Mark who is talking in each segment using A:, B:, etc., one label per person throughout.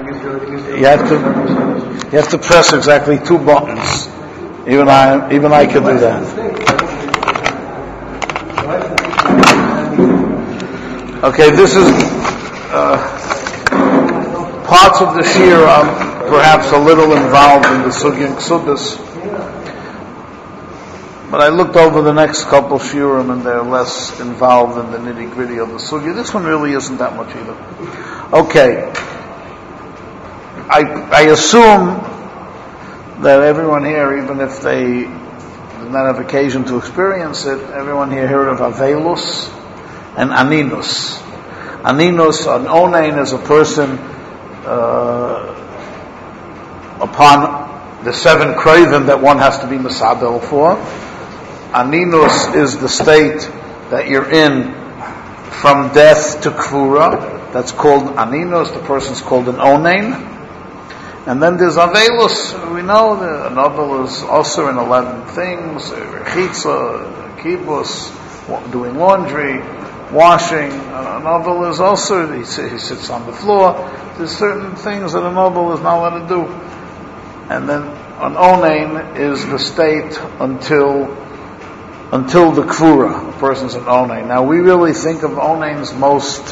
A: You have to press exactly 2 buttons. Even I can do that. Okay, this is parts of the shir are perhaps a little involved in the sugya and ksubis, but I looked over the next couple shiurim and they're less involved in the nitty gritty of the sugya. This one really isn't that much either. Okay, I assume that everyone here, even if they did not have occasion to experience it, everyone here heard of Avelus and Aninus. Aninus, an onain, is a person upon the 7 craving that one has to be misabel for. Aninus is the state that you're in from death to kvura. That's called Aninus. The person's called an onain. And then there's Avelus. We know that an Avel is also in 11 things: Rechitza, Kibbutz, doing laundry, washing. An Avel is also, he sits on the floor. There's certain things that an Avel is not allowed to do. And then an Onain is the state until the Kvura. A person's an Onain. Now we really think of Onains most,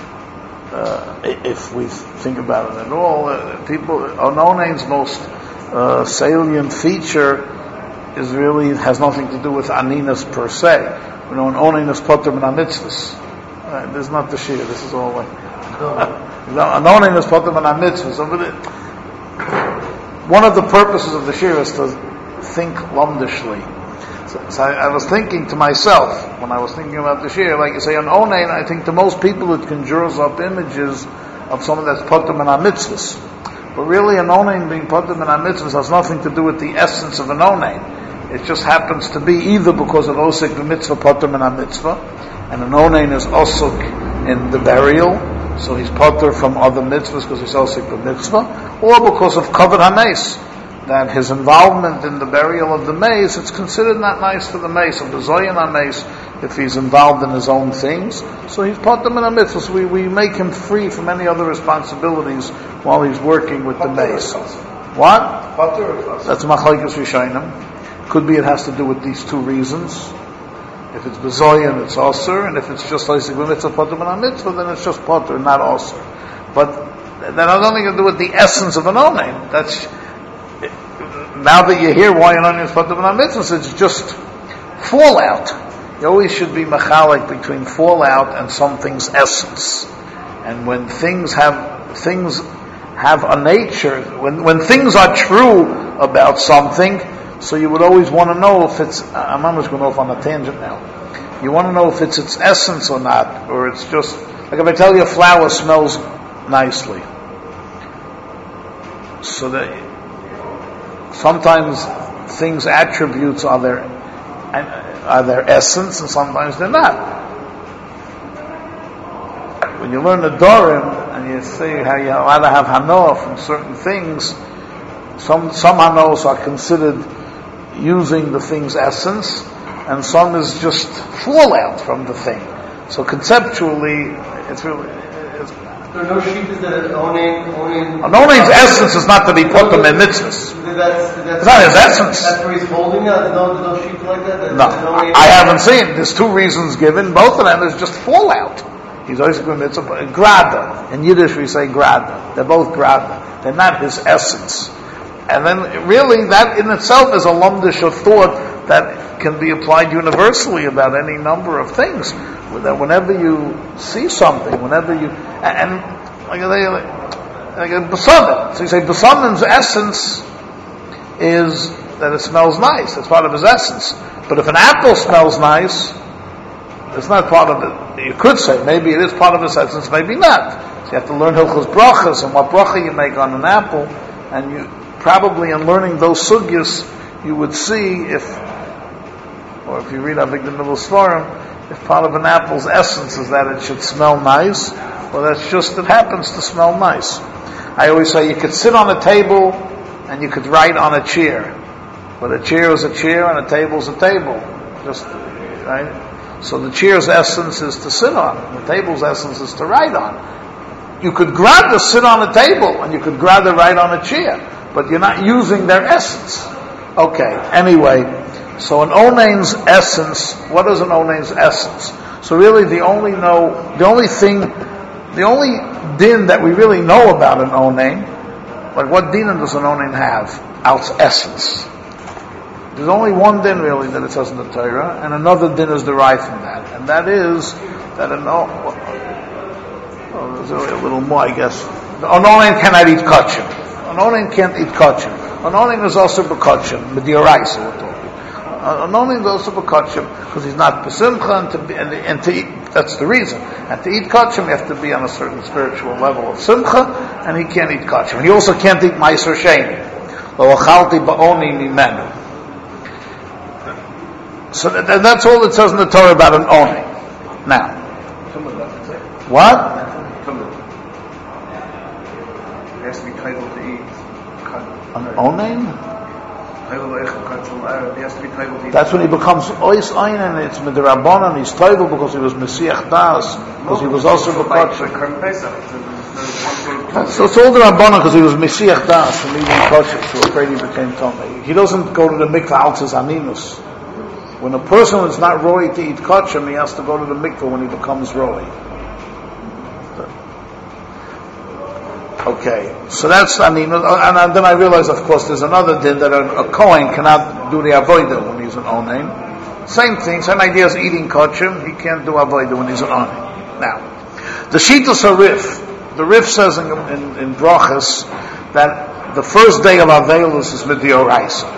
A: if we think about it at all, an Onain's most salient feature is really, has nothing to do with Aninus per se. You know, an Onain is Potter min HaMitzvahs. This is not the Shia, this is all like an Onain is Potter min HaMitzvahs. One of the purposes of the Shia is to think lumdishly. So I was thinking to myself, when I was thinking about the Shia, like you say, an Onain, I think to most people it conjures up images of someone that's Potter min HaMitzvahs. But really an Onain being Potter min HaMitzvahs has nothing to do with the essence of an Onain. It just happens to be either because of Osik b'mitzvah Potter min HaMitzvah, and an Onain is Osik in the burial, so he's Potter from other mitzvahs because he's Osik b'mitzvah, or because of Kavod HaMeis, that his involvement in the burial of the mace, it's considered not nice for the mace, or the Zoyan HaMeis, if he's involved in his own things. So he's Potter min HaMitzvah, so we make him free from any other responsibilities while he's working with the mace. What? That's Machlokes Rishonim. Could be it has to do with these 2 reasons. If it's Bezoyan, it's Osir, and if it's just Osir b'mitzvah Potter min HaMitzvah, then it's just Potter, not Osir. But that has nothing to do with the essence of an Onain. That's, now that you hear why an Onain is Potter min HaMitzvah, it's just fallout. You always should be machalik between fallout and something's essence. And when things have a nature, when things are true about something, so you would always want to know if it's, I'm almost going off on a tangent now. You want to know if it's its essence or not, or it's just, like if I tell you a flower smells nicely. So that sometimes things' attributes are their essence, and sometimes they're not. When you learn the Dorim, and you see how you ought to have Hanoah from certain things, some Hanoahs are considered using the thing's essence, and some is just fallout from the thing. So conceptually, it's really...
B: There are no sheep that an
A: Onain's essence is not to be put to mitzvahs. It's not his essence.
B: That's where he's holding it? There's no sheep like that?
A: No, I haven't seen. There's 2 reasons given. Both of them is just fallout. He's always going to mitzvah. Grada. In Yiddish we say grada. They're both grada. They're not his essence. And then really that in itself is a lumdish of thought that can be applied universally about any number of things. That whenever you see something, whenever you, and like a besamim. So you say besamim's essence is that it smells nice. It's part of his essence. But if an apple smells nice, it's not part of it. You could say maybe it is part of his essence, maybe not. So you have to learn Hilchos Brachas and what bracha you make on an apple, and you probably in learning those sugyas you would see if you read Avigdor Middle Svarim, if part of an apple's essence is that it should smell nice, well that's just, it happens to smell nice. I always say you could sit on a table and you could write on a chair, but a chair is a chair and a table is a table. Just, right? So the chair's essence is to sit on, and the table's essence is to write on. you could grab to sit on a table, and you could grab to write on a chair, but you're not using their essence. Okay, anyway, so an onein's essence, what is an onein's essence? So really the only din that we really know about an onein, like what din does an onein have? Its essence. There's only one din really that it says in the Torah, and another din is derived from that, and that is that there's a little more, I guess. An onein cannot eat kachim. An onein can't eat kachim. An onein is also b'kachim, b'dioraisa we're talking. An onein is also b'kachim because he's not b'simcha, and to eat, that's the reason. And to eat kachim, you have to be on a certain spiritual level of simcha, and he can't eat kachim. He also can't eat ma'aser sheni. Lo achalti ba'oni mimenu. So that's all it says in the Torah about an onein. Now, what?
B: He has to be titled to eat.
A: An onein?
B: He has to be titled to eat.
A: That's when he becomes ois ein, and it's midrabanan. He's titled because he was mesiach das, because he was also b'kachim. So it's all the rabbanan because he was mesiach das from eating kachim, so afraid he became tummy. He doesn't go to the mikvah altzes aninus. When a person is not roi to eat kachim, he has to go to the mikvah when he becomes roi. Okay, so that's aninus, and then I realize, of course, there's another din that a kohen cannot do the avodah when he's an onein. Same thing, same idea as eating kachim. He can't do avodah when he's an onein. Now, the Shitas HaRif, the Rif says in Brachas that the first day of Avelus is Midioraisa.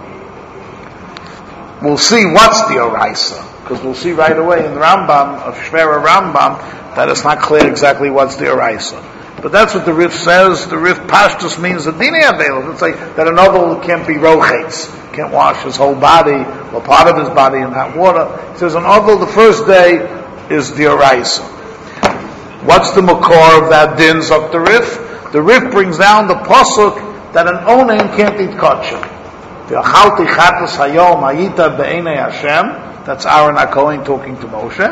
A: We'll see what's the Oraisa, because we'll see right away in the Rambam, of Shvera Rambam, that it's not clear exactly what's the Oraisa. But that's what the Rif says. The Rif Pashtus means the Dini Avelus. It's like that an oval can't be rochetz, can't wash his whole body, or part of his body in hot water. It says an oval, the first day is the Oraisa. What's the makor of that din of the Rif? The Rif brings down the pasuk that an onein can't eat kachim. V'achalti chatas hayom hayita be'enei Hashem. That's Aaron HaKohen talking to Moshe.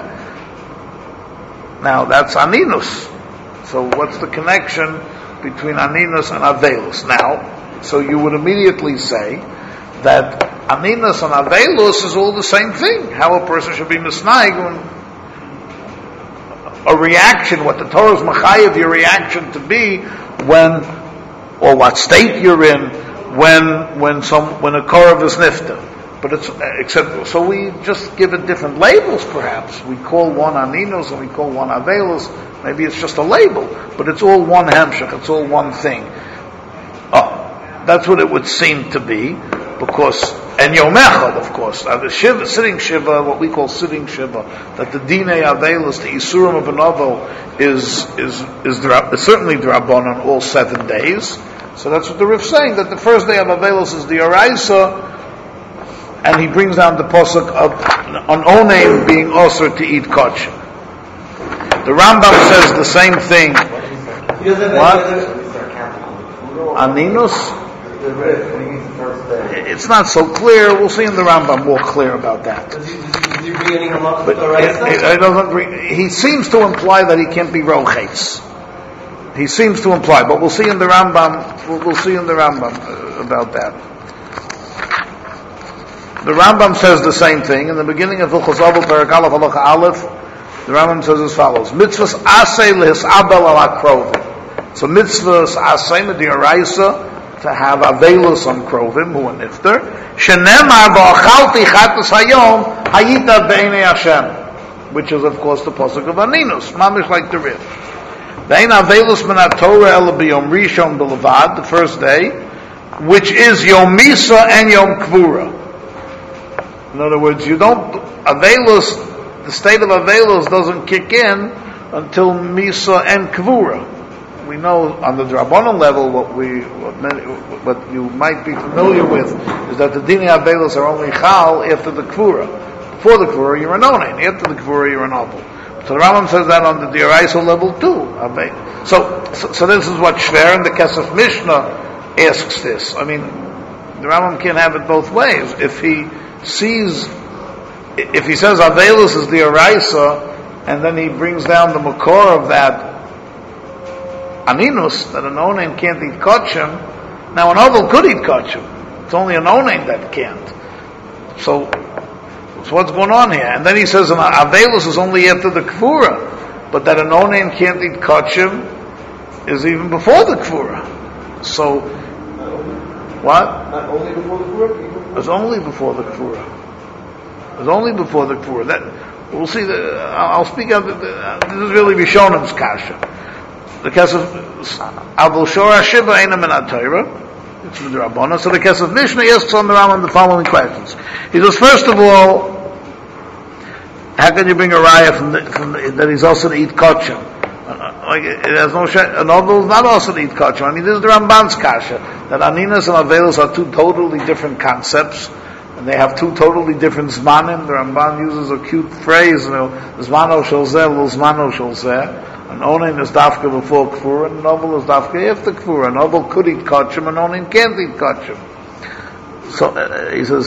A: Now that's aninus. So what's the connection between aninus and avelus? Now, so you would immediately say that aninus and avelus is all the same thing. How a person should be misnaig when a reaction, what the Torah is machayev your reaction to be when, or what state you're in when a korav is nifta. But it's except so we just give it different labels. Perhaps we call one aninus and we call one avelus. Maybe it's just a label, but it's all one hemshech. It's all one thing. That's what it would seem to be, because and Yom Echad, of course, the shiva, sitting shiva, what we call sitting shiva, that the dinei avelus, the isurim of an ovel, is certainly draban on all 7 days. So that's what the Rif saying, that the first day of avelus is the oraisa, and he brings down the pasuk of an onein being also to eat kachim. The Rambam says the same thing. What? Aninus? It's not so clear. We'll see in the Rambam more clear about that. But it doesn't. He seems to imply that he can't be rochetz. He seems to imply, but we'll see in the Rambam. We'll see in the Rambam about that. The Rambam says the same thing in the beginning of Hilchos Avos Perek Aleph Halacha Aleph. The Rambam says as follows: Mitzvahs asay lehisabel al akrovim. So mitzvahs asay midiraisa to have avelus on krovim who are nifter. Shenemar v'achalti chatas hayom hayita b'einei Hashem, which is of course the pasuk of aninus, mamish like the Rif. Ve'ein avelus min haTorah ela b'yom rishon b'levad, the first day, which is Yom Misa and Yom Kvura. In other words, you don't avelus. The state of avelus doesn't kick in until Misa and Kvura. We know on the Drabanan level what you might be familiar with is that the Dini avelus are only Chal after the Kvura. Before the Kvura you're an Onein. After the Kvura you're an Abel. So the Rambam says that on the Dioraisa level too. So this is what Shver and the Kesef Mishnah asks this. I mean, the Rambam can't have it both ways. If he says avelus is the oraisa, and then he brings down the makor of that aninus, that an onen can't eat kachim. Now an oval could eat kachim. It's only an onen that can't. So what's going on here? And then he says an avelus is only after the kfura, but that an onen can't eat kachim is even before the kfura. So what?
B: Not only before the kfura?
A: It's only before the kfura. It's only before the kfura. That we'll see. I'll speak of this is really Rishonim's kasha. The kesef avul shora shiba eina min atayra. It's the Rabbana. So the kesef Mishnah asks on the Rambam the following questions. He says, first of all, how can you bring a raya from that he's also to eat kachim? Like it has no an oval is not also to eat kachim. I mean, this is the Ramban's kasha that aninas and avelos are two totally different concepts. And they have two totally different zmanim. The Ramban uses a cute phrase, zmano shel zeh, zmano shel zeh. An onen is dafka before kfura, and an oval is dafka after kfura. An oval could eat kachim, an onen can't eat kachim. So he says,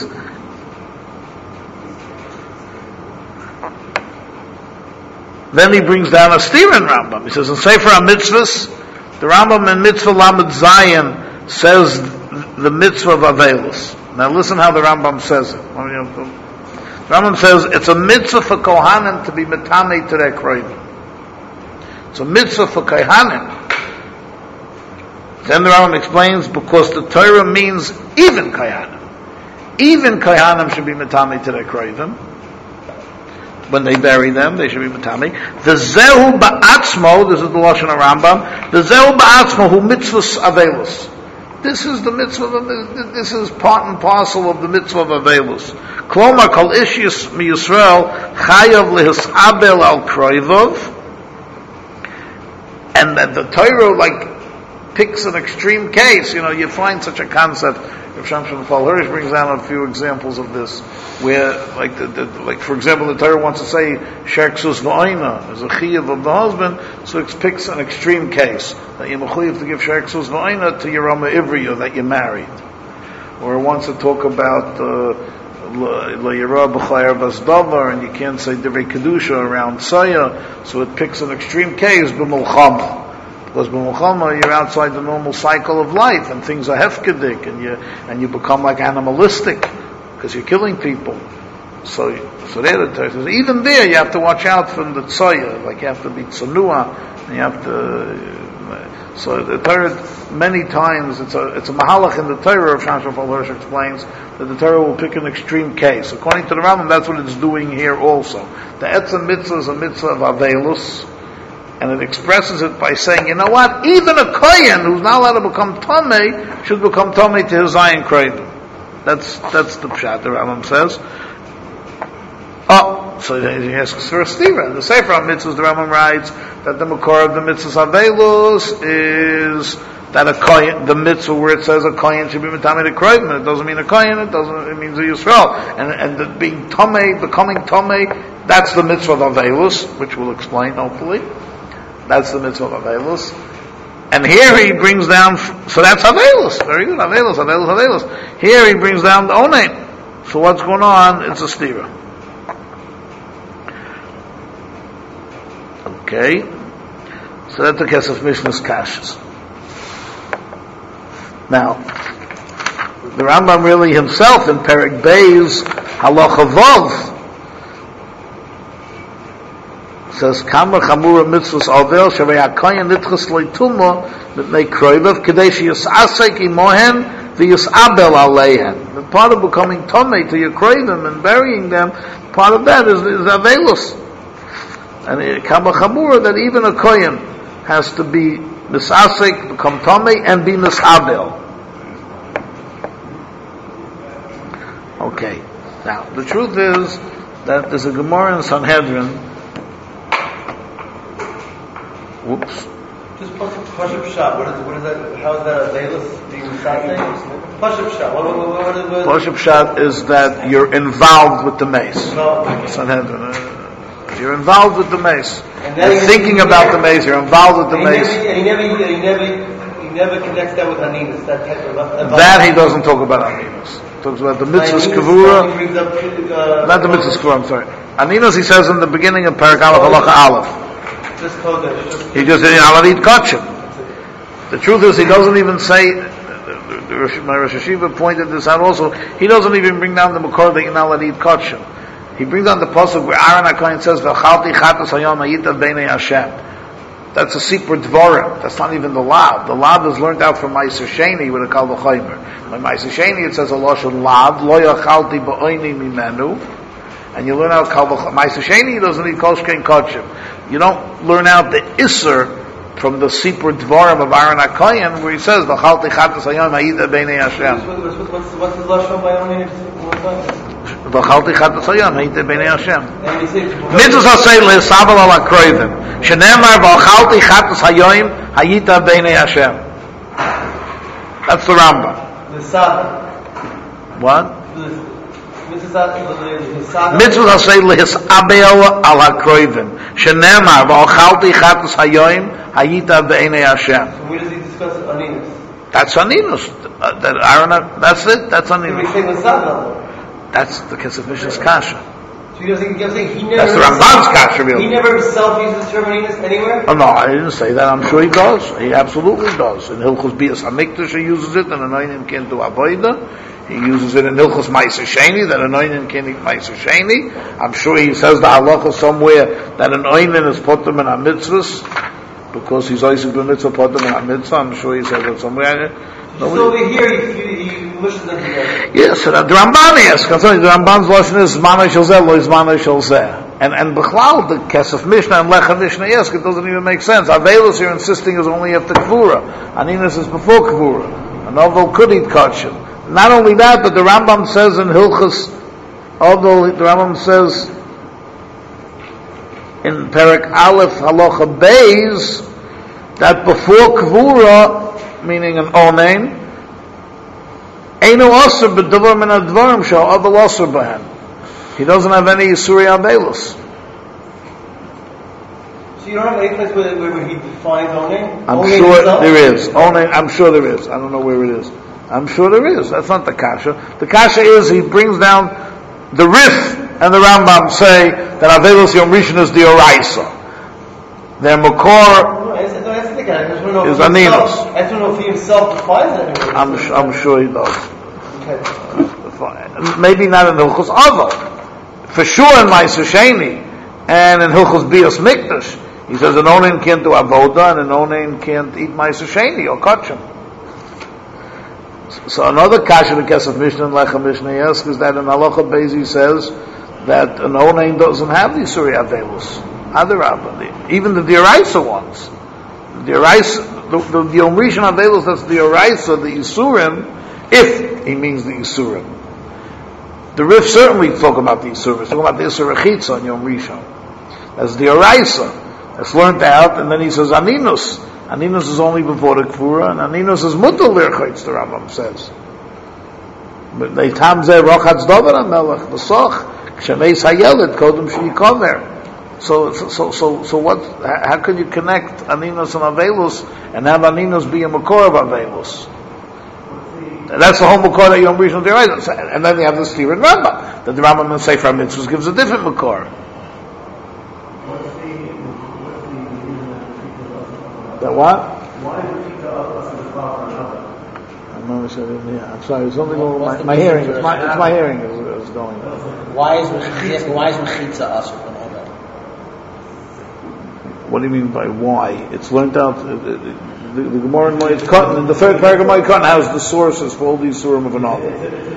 A: then he brings down a steer in Rambam. He says, in Sefer HaMitzvahs, the Rambam in Mitzvah Lamed Zayin says the mitzvah of Avelus. Now listen how the Rambam says it. The Rambam says it's a mitzvah for Kohanim to be metame to their kroivim. It's a mitzvah for Kohanim. Then the Rambam explains because the Torah means even Kohanim. Even Kohanim should be metame to their kroivim. When they bury them, they should be metame. The zehu ba'atzmo, this is the lashon of Rambam. The zehu ba'atzmo hu mitzvahs avelus. This is the mitzvah. This is part and parcel of the mitzvah of avelus. Klomar kol ishis mi Yisrael chayav lehisabel al kroivov, and that the Torah picks an extreme case. You find such a concept. Rav Shamshon Hirsch brings down a few examples of this, where, like for example, the Torah wants to say sheksus v'oina is a chiyuv of the husband, so it picks an extreme case that you're mechuyev to give sheksus v'oina to your Rama Ivri, or that you're married, or it wants to talk about la'yirah b'chayar basdavar, and you can't say divrei kedusha around saya, so it picks an extreme case b'mulchama. Because b'mulchama you're outside the normal cycle of life, and things are hefkedik, and you become like animalistic because you're killing people. So there the Torah says even there you have to watch out from the tzoya, like you have to be tzanua, and you have to. So the Torah many times it's a mahalach in the Torah. Rav Shamshon Hirsch explains that the Torah will pick an extreme case. According to the Rambam, that's what it's doing here also. The etzem mitzvah is a mitzvah of avelus. And it expresses it by saying, you know what? Even a kohen who's not allowed to become tamei should become tamei to his zayin kroivim. That's the pshat. The Rambam says. So he asks for a stira. The Sefer HaMitzvahs, the Rambam writes that the makor of the mitzvahs avelus is that a kohen, the mitzvah where it says a kohen should be metame to kroivim. It doesn't mean a kohen. It means a Yisrael. And the being tamei, becoming tamei, that's the mitzvah of avelus, which we'll explain hopefully. That's the mitzvah of Avelus. And here he brings down, so that's Avelus. Very good, Avelus. Here he brings down the Onen. So what's going on? It's a stira. Okay. So that's the case of Mishnah's Kashas. Now, the Rambam really himself in Perek Beis Halacha Vav says Kamar Chamura Mitzvahs Avel Shavei HaKoyen Nitchas Leituma Mitnei Kroivav Kadei Sheyisasek Imohen V'Yisabel Aleihen. The part of becoming Tomei to your Kroivim and burying them, part of that is Avelus. And Kamar Chamura that even a Kohen has to be Misasek, become Tomei, and be Misabel. Okay. Now, the truth is that there's a Gemara in Sanhedrin. Whoops.
C: Just Pashup Shah. What is that? How is that Avelus being Misasek? Pashup Shah. What
A: Pashup Shah is that you're involved with the mace. Sanhedrin. You're involved with the mace. You're thinking about the mace. You're involved with the mace.
C: He never connects that with Aninus. That type of
A: that he doesn't talk about Aninus. He talks about the mitzvahs kavura. Not the mitzvahs kavura. I'm sorry. Aninus he says in the beginning of Perek Aleph Halacha Aleph. He just said I'll eat kachim. The truth is, he doesn't even say. My Rosh Hashiva pointed this out also. He doesn't even bring down the makor that you're not allowed to eat kachim. He brings down the pasuk where Aaron HaKohen says, "V'chalti chatas hayom hayita b'nei Hashem." That's a sipur dvarim. That's not even the lav. The lav is learned out from Ma'aser Sheni with a kal v'chaymer. By Ma'aser Sheni it says a lashon lav lo yachalti ba'oini mimenu, and you learn out kal v'chaymer. Ma'aser Sheni doesn't need kol shkein kachim. You don't learn out the isser from the sipur dvarim of Aaron HaKohen where he says v'chalti chatas hayom hayita b'nei Hashem.
C: What's the lashon by Aaron?
A: V'chalti chatas hayom hayita b'nei Hashem. Mitzvos hasei le'savel ala kroivim. Shenemar v'chalti chatas hayom hayita b'nei Hashem. That's the Rambam.
C: The Sabbath.
A: What?
C: Mitzvos
A: hasei le'sabel ala kroivim. Shenemar v'chalti chatas hayom hayita b'nei Hashem.
C: So where does he discuss aninus?
A: That's aninus. That's it. That's aninus. That's the Kesef Mishnah's kasha.
C: So you're saying he never...
A: That's the Ramban's kasha, really.
C: He never himself uses the term aninus anywhere?
A: Oh, no, I didn't say that. I'm sure he does. He absolutely does. In Hilchos Bias HaMikdash he uses it, and Anoinim can't do Avodah. He uses it in Hilchos Ma'aser Sheni, that Anoinim can't eat Ma'aser Sheni. I'm sure he says the halacha somewhere that an Oinen is potem in HaMitzvahs, because he's always been mitzvah potem in HaMitzvah. I'm sure he says that somewhere.
C: So over here he mushes them together.
A: Yes, the Ramban asks. The Ramban's lesson is Zmano Shel Zeh, Lo Zmano Shel Zeh. And Bechlal, the Kesef Mishnah and Lechem Mishnah, yes, it doesn't even make sense. Avelos you're insisting is only after Kvura. Aninus is before Kvura. An Oval could eat kachim. Not only that, but the Rambam says in Hilchos, although the Rambam says in Perek Aleph Halacha Beis that before Kvura, meaning an onein, einu osur b'davar min advarim shal aval osur b'hem. He doesn't have any yisuri avelus.
C: So you don't have any place where he defines onein?
A: I'm sure there is. Onein, I'm sure there is. I don't know where it is. I'm sure there is. That's not the kasha. The kasha is he brings down the Rif and the Rambam say that avelus yom rishon is the oraisa. Their makor is aninus.
C: I don't know if he himself defines it.
A: I'm sure he does.
C: Okay.
A: Maybe not in Hilchos Ava. For sure in Ma'aser Sheni and in Hilchos Bias Mikdash. He says an onen can't do avoda and an onen can't eat Ma'aser Sheni or kachim. So another kasha the Kesef Mishnah and Lechem Mishnah asks is that in Halacha Beis he says that an onen doesn't have the Yisuri Avelus. Other even the Dioraisa ones. The Yom Rishon Avelus, that's the Dioraisa, the Yisurim, if he means the Yisurim. The Rif certainly talk about the Yisurim. He's talking about the Yisur Rechitza on Yom Rishon. That's the Dioraisa. That's learned out, and then he says Aninus. Aninus is only before the Kfura, and Aninus is Mutal L'Irchitz, the Rambam says. But they tam zeh rochatz davar HaMelech, b'soch, k'shemeis hayelet, kodem she'yikomer. So what? How can you connect Aninus and Avelus and have Aninus be a makor of Avelus? That's the whole makor that Yom Rishon D'Oraisa. And then you have the Stira and Rambam. That the Rambam in Sefer HaMitzvos gives a different makor. That what?
D: Why is it
A: I'm sorry. There's something wrong with my hearing. It's my hearing is going.
E: Why is mechitza asur?
A: What do you mean by why? It's learned out. The Gemara in Moed Katan, the third paragraph of Moed Katan has the sources for all these surim of an author.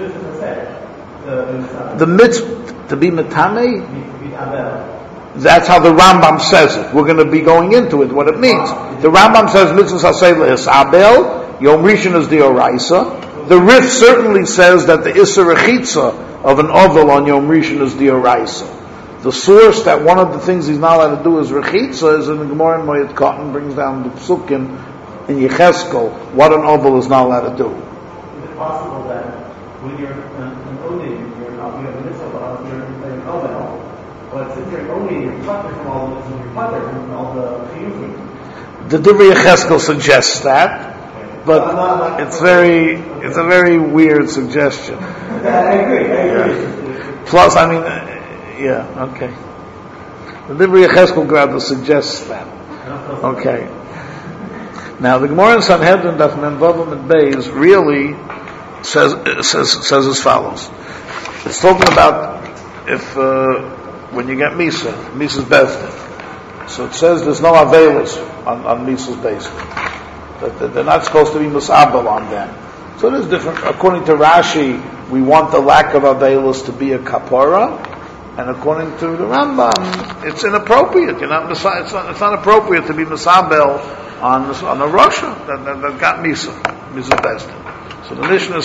A: The mitzvah to be metame. That's how the Rambam says it. We're going to be going into it. What it means. The Rambam says mitzvah hasei is abel. Yom Rishon is the oraisa. The Rif certainly says that the Isser Rechitza of an oval on Yom Rishon is the oraisa. The source that one of the things he's not allowed to do is Rechitza is in the Gemara in Moed Katan, brings down the Psukim in Yecheskel, what an oval is not allowed to do.
D: Is it possible that when you're an Odin, you're not a mitzvah, you're an oval, but since you're only you're putter from all the mitzvahs, you're putter from all the chiyuvim?
A: The Divrei Yecheskel suggests that, but it's a very weird suggestion.
D: I agree.
A: Plus, I mean, okay. The Divrei Yecheskel Grabba suggests that. Okay. Now the Gemara in Sanhedrin Daf Mem Vav Amud Beis really says as follows. It's talking about if when you get Misa's Bezdin. So it says there's no Avelis on Misa's Bezdin. That they're not supposed to be Musabel on them. So it is different. According to Rashi, we want the lack of Avelis to be a Kapora, and according to the Rambam, it's inappropriate. It's not appropriate to be Musabel on a Rasha that got Misa's Bezdin. So the Mishnah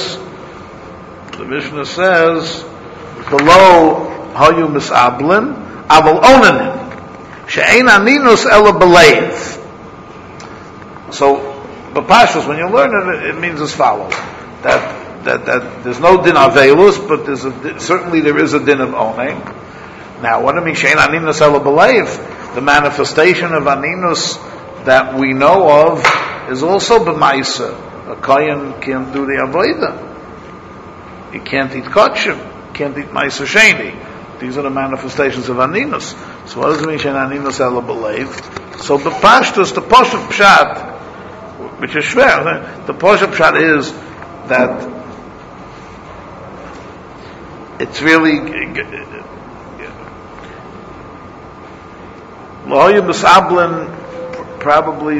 A: says, below Hayu Misablin, Aval Onanin, She'ein Aninus Ela Beleiv. So, B'Pashtus, when you learn it means as follows: that there's no din Avelus, but certainly there is a din of Onain. Now, what do I mean? She'ein Aninus Ela Beleiv. The manifestation of Aninus that we know of is also b'maisa. A kohen can't do the avodah. He can't eat kachim. Can't eat maisa sheni. These are the manifestations of aninus. So what does it mean shein aninus ela b'leiv? So the pashtus, the poshup pshat, which is shver, the poshup pshat is that it's really lo'oyu misablin probably.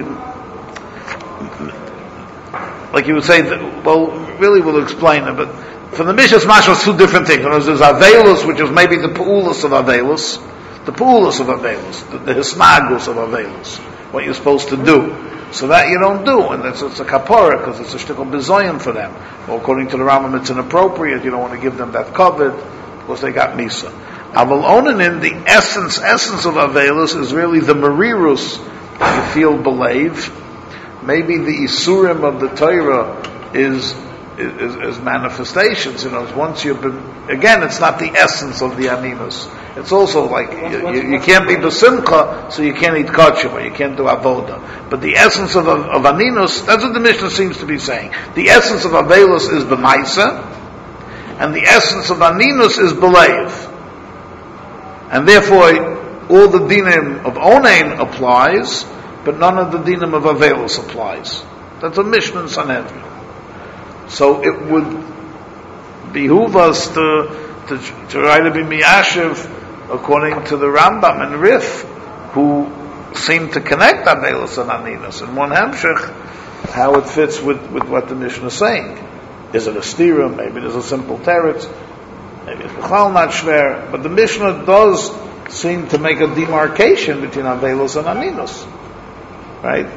A: Like you would say, really we'll explain it, but from the Mishnah's Mashal, it's two different things. There's Avelus, which is maybe the Pu'ulus of Avelus, the Hismagus of Avelus, what you're supposed to do. So that you don't do, and it's a kapora, because it's a shtickle bizoyim for them. Well, according to the Rambam, it's inappropriate, you don't want to give them that covet, because they got Misa. Aval Onanin, the essence of Avelus is really the Merirus that you feel believe. Maybe the Isurim of the Torah is manifestations. Once you've been, again, it's not the essence of the Aninus. It's also like you can't be Besimcha, so you can't eat kachim, or you can't do avoda. But the essence of Aninus, that's what the Mishnah seems to be saying. The essence of Avelus is b'maisa, and the essence of Aninus is b'leiv. And therefore, all the dinim of Onain applies, but none of the dinim of Avelus applies. That's a Mishnah in Sanhedrin. So it would behoove us to try to be miyashiv according to the Rambam and Rif, who seem to connect Avelus and Aninus. And one Hamshech, how it fits with what the Mishnah is saying. Is it a stira? Maybe there's a simple teretz. Maybe it's b'chal not shver. But the Mishnah does seem to make a demarcation between Avelus and Aninus. Right?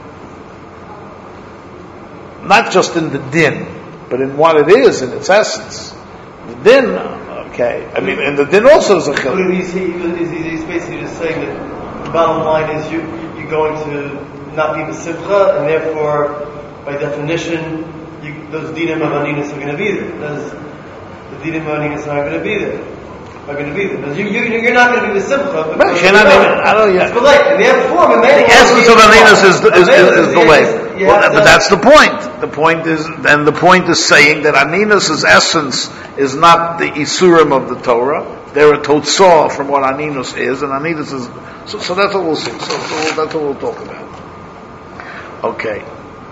A: Not just in the din, but in what it is, in its essence. The din, okay. I mean, and the din also is a chiluk.
C: He's basically just saying that the bottom line is you're going to not be b'simcha, and therefore, by definition, those dinim of aninus are going to be there. The dinim of aninus are going to be there. You're not going to be the simcha.
A: I don't yet.
C: It's belief. And therefore,
A: the essence of aninus is belief. But that's the point. The point is saying that aninus' essence is not the isurim of the Torah. They're a totzah from what aninus is, and aninus is. So that's what we'll see. So that's what we'll talk about. Okay.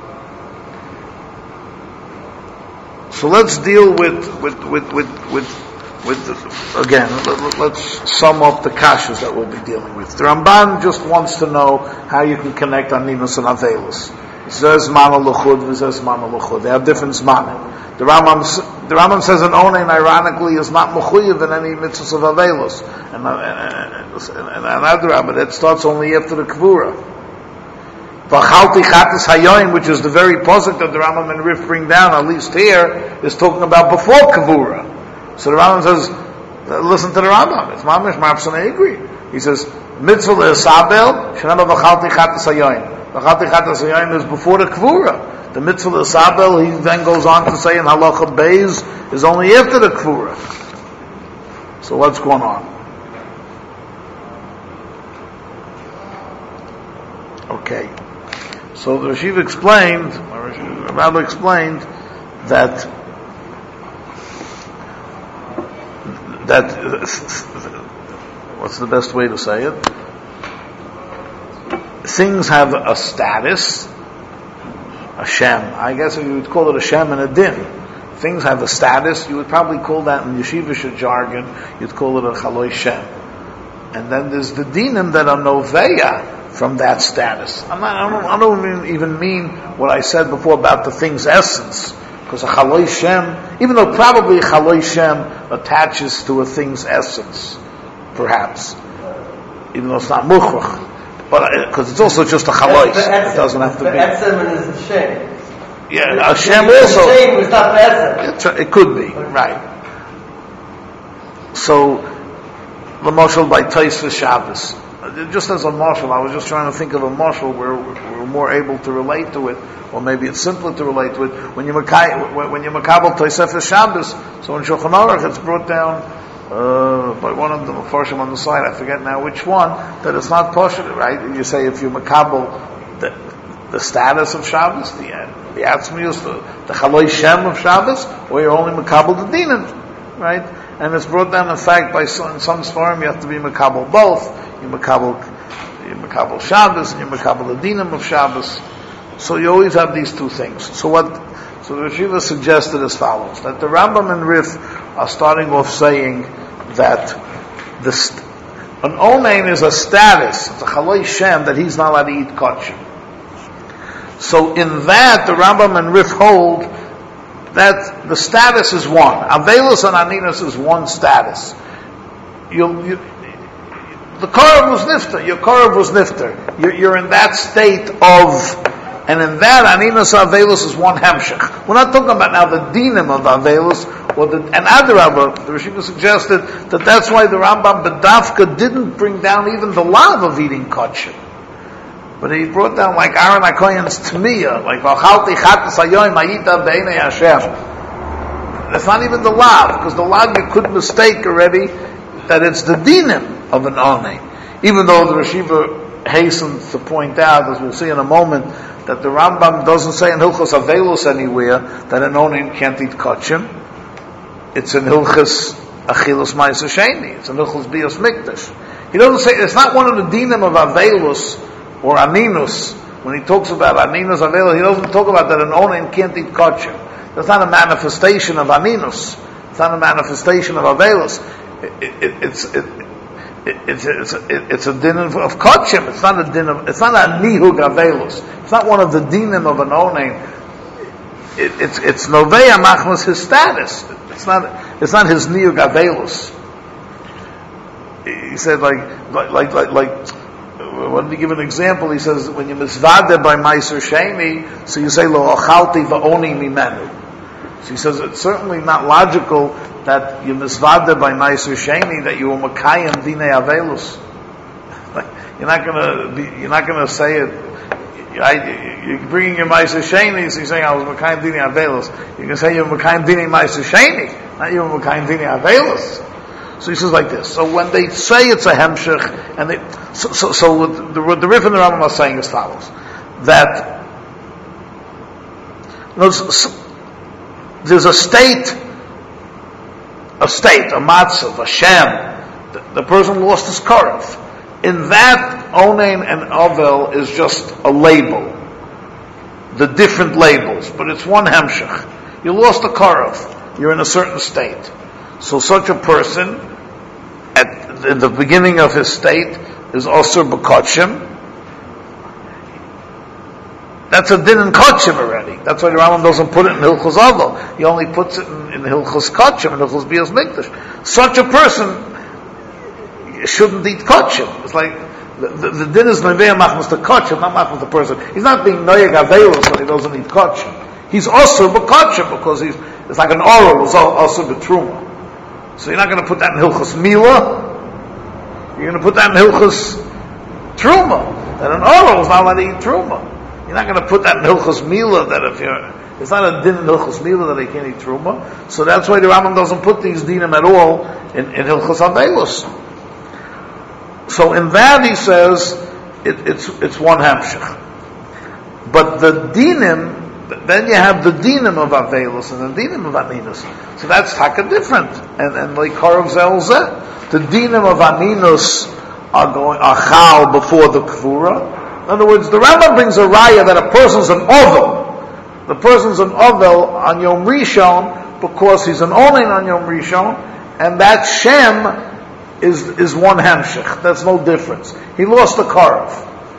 A: So let's deal with again, let's sum up the kashas that we'll be dealing with. The Ramban just wants to know how you can connect Aninus and Avelus. He says Zman Luchud, he says Zman Luchud. They have different Zmanim. The Rambam says an Onain, ironically, is not Mechuyev in any mitzvahs of Avelus. And Adrabah, that starts only after the Kvura. V'chalti chatas hayoin, which is the very posuk that the Rambam and Rif bring down, at least here, is talking about before Kvura. So the Rambam says, listen to the Rambam. It's mamish ma'apson, I agree. He says, mitzvah le'esabel, shenama v'chalti chatas hayoin. V'chalti chatas hayoin is before the Kvura. The mitzvah le'esabel, he then goes on to say in halacha beis, is only after the Kvura. So what's going on? Okay. So the Rashiv explained, the Rabbi explained that what's the best way to say it? things have a status, a shem. I guess you would call it a shem and a din. Things have a status. You would probably call that in yeshivish jargon. You'd call it a chaloi shem. And then there's the dinim that are noveya from that status. I don't even mean what I said before about the thing's essence. Because a chaloi shem, even though probably a chaloi shem attaches to a thing's essence, perhaps, even though it's not muchrach, but because it's also just a chaloi, it doesn't have to be.
C: The etzem is the shem.
A: Yeah, a shem also.
C: The shem is not the etzem.
A: It could be, right. So, the marshal by Taisva Shabbos. Just as a marshal, I was just trying to think of a marshal where we're more able to relate to it, or maybe it's simpler to relate to it. When you makabel Taisva Shabbos, so in Shulchan Aruch it's brought down by one of the Mefarshim on the side, I forget now which one, that it's not poshet, right? You say if you makabel the status of Shabbos, the atzmius, the chaloi shem of Shabbos, or you're only makabel the dinim, right? And it's brought down, in fact, by some svarim, you have to be makabel both. You makabel Shabbos, and you makabel the dinim of Shabbos. So you always have these two things. So the Yeshiva suggested as follows, that the Rambam and Rif are starting off saying that an onain is a status, it's a chaloi shem, that he's not allowed to eat kosher. So in that, the Rambam and Rif hold that the status is one. Avelus and Aninus is one status. The Korav was nifter. Your Korav was nifter. You're in that state of, and in that Aninus Avelus is one hemshech. We're not talking about now the dinim of Avelus and Adarabah. The Rishiva suggested that that's why the Rambam Bedavka didn't bring down even the lav of eating kosher. But he brought down like Aaron HaKohen's Tmiya, like V'achalti chatas hayoim hayita b'einei Hashem. That's not even the lav, because the lav you could mistake already that it's the dinim of an onain. Even though the Rishiva hastens to point out, as we'll see in a moment, that the Rambam doesn't say in Hilchos Avelus anywhere that an onain can't eat kachim. It's in Hilchos Achilas Ma'aser Sheni. It's in Hilchos Bios Mikdash. He doesn't say, it's not one of the dinim of Avelus or Aninus. When he talks about Aninus Avelus, he doesn't talk about that an onain can't eat kachim. That's not a manifestation of Aninus. It's not a manifestation of Avelus. It's a din of kachim. It's not a din of. It's not a nihug Avelus. It's not one of the dinim of an onain. It's novea machmas his status. It's not his nihug Avelus. He said like. When did he give an example? He says when you misvade by Ma'aser Sheni, so you say lo achalti va'oni mimenu. So he says it's certainly not logical that you misvade by Ma'aser Sheni that you will makayim dinei avelus. You're not gonna say it. You're bringing your Ma'aser Sheni, so you're saying I was makayim dinei avelus. You can say you're makayim dinei Ma'aser Sheni, not you're makayim dinei avelus. So he says like this. So when they say it's a hemshech, and what the Rif and the Rambam are saying is follows: that there's a state, a matzav, a shem. The person lost his korav. In that, onain and avel is just a label, the different labels, but it's one hemshech. You lost a korav. You're in a certain state. So such a person, in the beginning of his state, is also b'kotchim. That's a din in kotchim already. That's why the Rambam doesn't put it in Hilchos Avel. He only puts it in Hilchos Kotchim, in Hilchos Bios Mikdash. Such a person shouldn't eat kotchim. It's like, the din is neveh machmas the kotchim, not machmas the person. He's not being noyeg avelus when he doesn't eat kotchim. He's also b'kotchim because it's like an oral, it's also b'truma. So you're not going to put that in Hilchos Mila. You're going to put that in Hilchos Truma. That an oral is not allowed to eat Truma. You're not going to put that in Hilchos Mila. It's not a din in Hilchos Mila that they can't eat Truma. So that's why the Rambam doesn't put these dinim at all in Hilchos Avelus. So in that he says it's one hamshach. But the dinim, then you have the dinim of Avelus and the dinim of Aninus. So that's taka different. And like Korav Zelzeh, the dinim of Aninus are chal before the Kvura, In other words, the Rambam brings a raya that a person's an ovel. The person's an ovel on Yom Rishon because he's an onen on Yom Rishon, and that Shem is one hemshech. That's no difference. He lost the karev.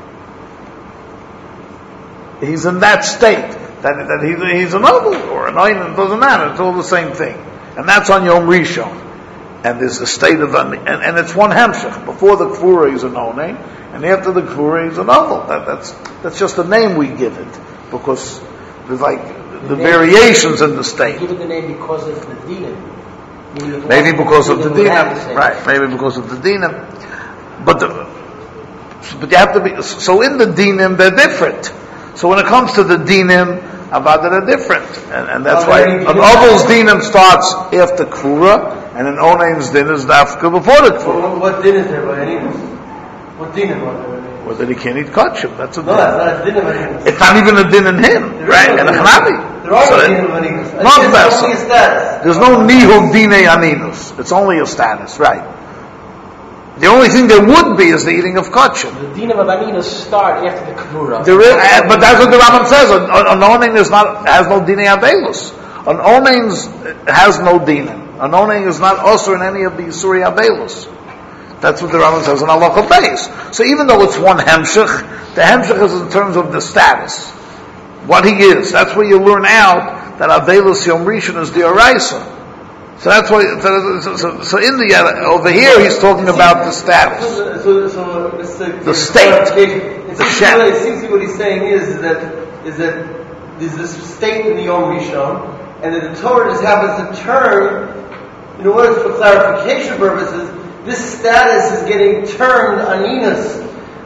A: He's in that state that he's an ovel or an onen. It doesn't matter. It's all the same thing, and that's on Yom Rishon. And there's a state of and it's one hemshech. Before the kfura he's an onen, and after the kfura he's an ovel. That's just the name we give it because there's like the variations in the state.
E: Give it the name because of the dinim.
A: Maybe because of the dinim, right? Maybe because of the dinim. But you have to be so in the dinim they're different. So when it comes to the dinim, Avada are different, and that's why an ovel's dinim starts after kfura, and an onein's din is dafka before the kfura.
C: What din is there by Aninus? What dinim are there?
A: Well, that he can't eat kachim. That's a din.
C: No, that's not a din of Aninus.
A: It's not even a din in him, right? And a chanavi.
C: There are no din of Aninus.
A: Not
C: It's
A: vessel.
C: only a status.
A: There's no nihul dine aninus. It's only a status, right? The only thing there would be is the eating of kachim.
E: The dinim of Aninus start after the kavura.
A: There is, but that's what the Rambam says. An onen has no dine avelus. An onen has no dinim. An onen is not also in any of the Yisuri avelus. That's what the Rambam says in halacha base. So even though it's one hemshech, the hemshech is in terms of the status, what he is. That's where you learn out that avelus yom rishon is the oraisa. So that's why. So in the over here he's talking about the status, the state, the shem.
C: It seems to me what he's saying is that there's this state in the Yom Rishon, and that the Torah just happens to turn. In order for clarification purposes, this status is getting turned aninus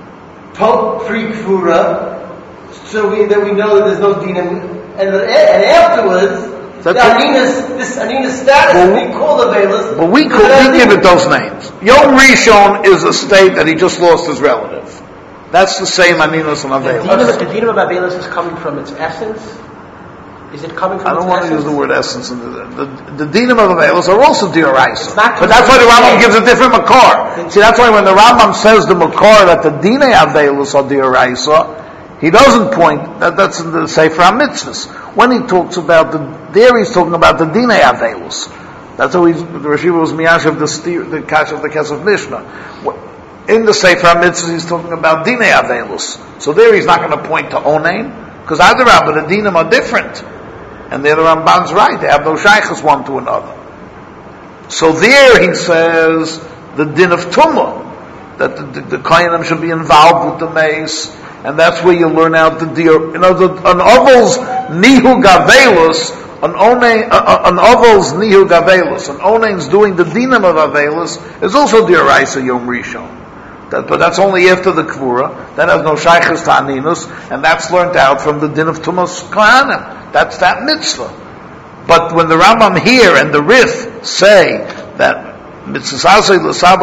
C: pre-kfura, so that we know that there's no dinim, and afterwards. This Aninus status is being called Avelus.
A: But we give it those names. Yom Rishon is a state that he just lost his relative. That's the same Aninus and Avelus.
E: The dinim of Avelus is coming from its essence? Is it coming from
A: I don't
E: its
A: want
E: essence?
A: to use the word essence. The dinim of Avelus are also dioraisa.
E: But
A: that's why the Rambam gives a different makar. See, that's why when the Rambam says the makar that the dine Avelus are dioraisa, he doesn't point, that's in the Sefer HaMitzvahs. When he talks about there he's talking about the Dinei Avelus. That's how the Rashiva was miyash of the Kash of the Kesef Mishnah. In the Sefer HaMitzvahs he's talking about Dinei Avelus. So there he's not going to point to Onein, because Adarabah, the Dinim are different. And there the Ramban's right, they have no shaykhs one to another. So there he says the Din of Tumah, that the Kohanim should be involved with the mace, and that's where you learn out the deer. An ovel's nihu gavelus, an ovel's nihu gavelus, an onen's doing the dinam of avelus is also dioraisa yom rishon. But that's only after the kvura. That has no shaykhus to aninus, and that's learned out from the din of tumas kohanim. That's that mitzvah. But when the Rambam here and the Rif say that they're saying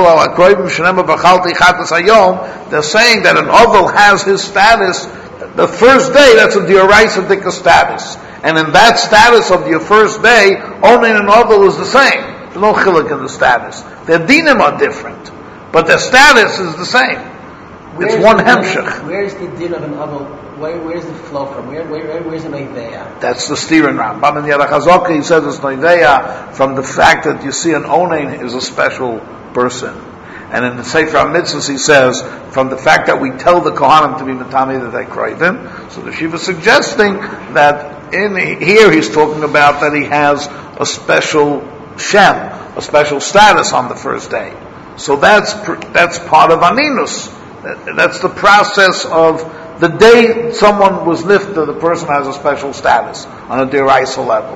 A: that an oval has his status. The first day, that's a dioraisa dika status, and in that status of your first day, only an oval is the same. There's no chiluk in the status. Their dinim are different, but their status is the same. It's one hemshech.
E: Where's the din of an oval? Where's the flow from? Where's the noiveya?
A: That's the steering Rambam. In Yerach HaZokah he says it's noiveya from the fact that you see an onen is a special person. And in the Sefer HaMitzvahs he says from the fact that we tell the Kohanim to be Matami that they krayvim. So the Shiva is suggesting that in here he's talking about that he has a special shem, a special status on the first day. So that's part of Aninus. That's the process of the day someone was nifta, the person has a special status on a deraisa level.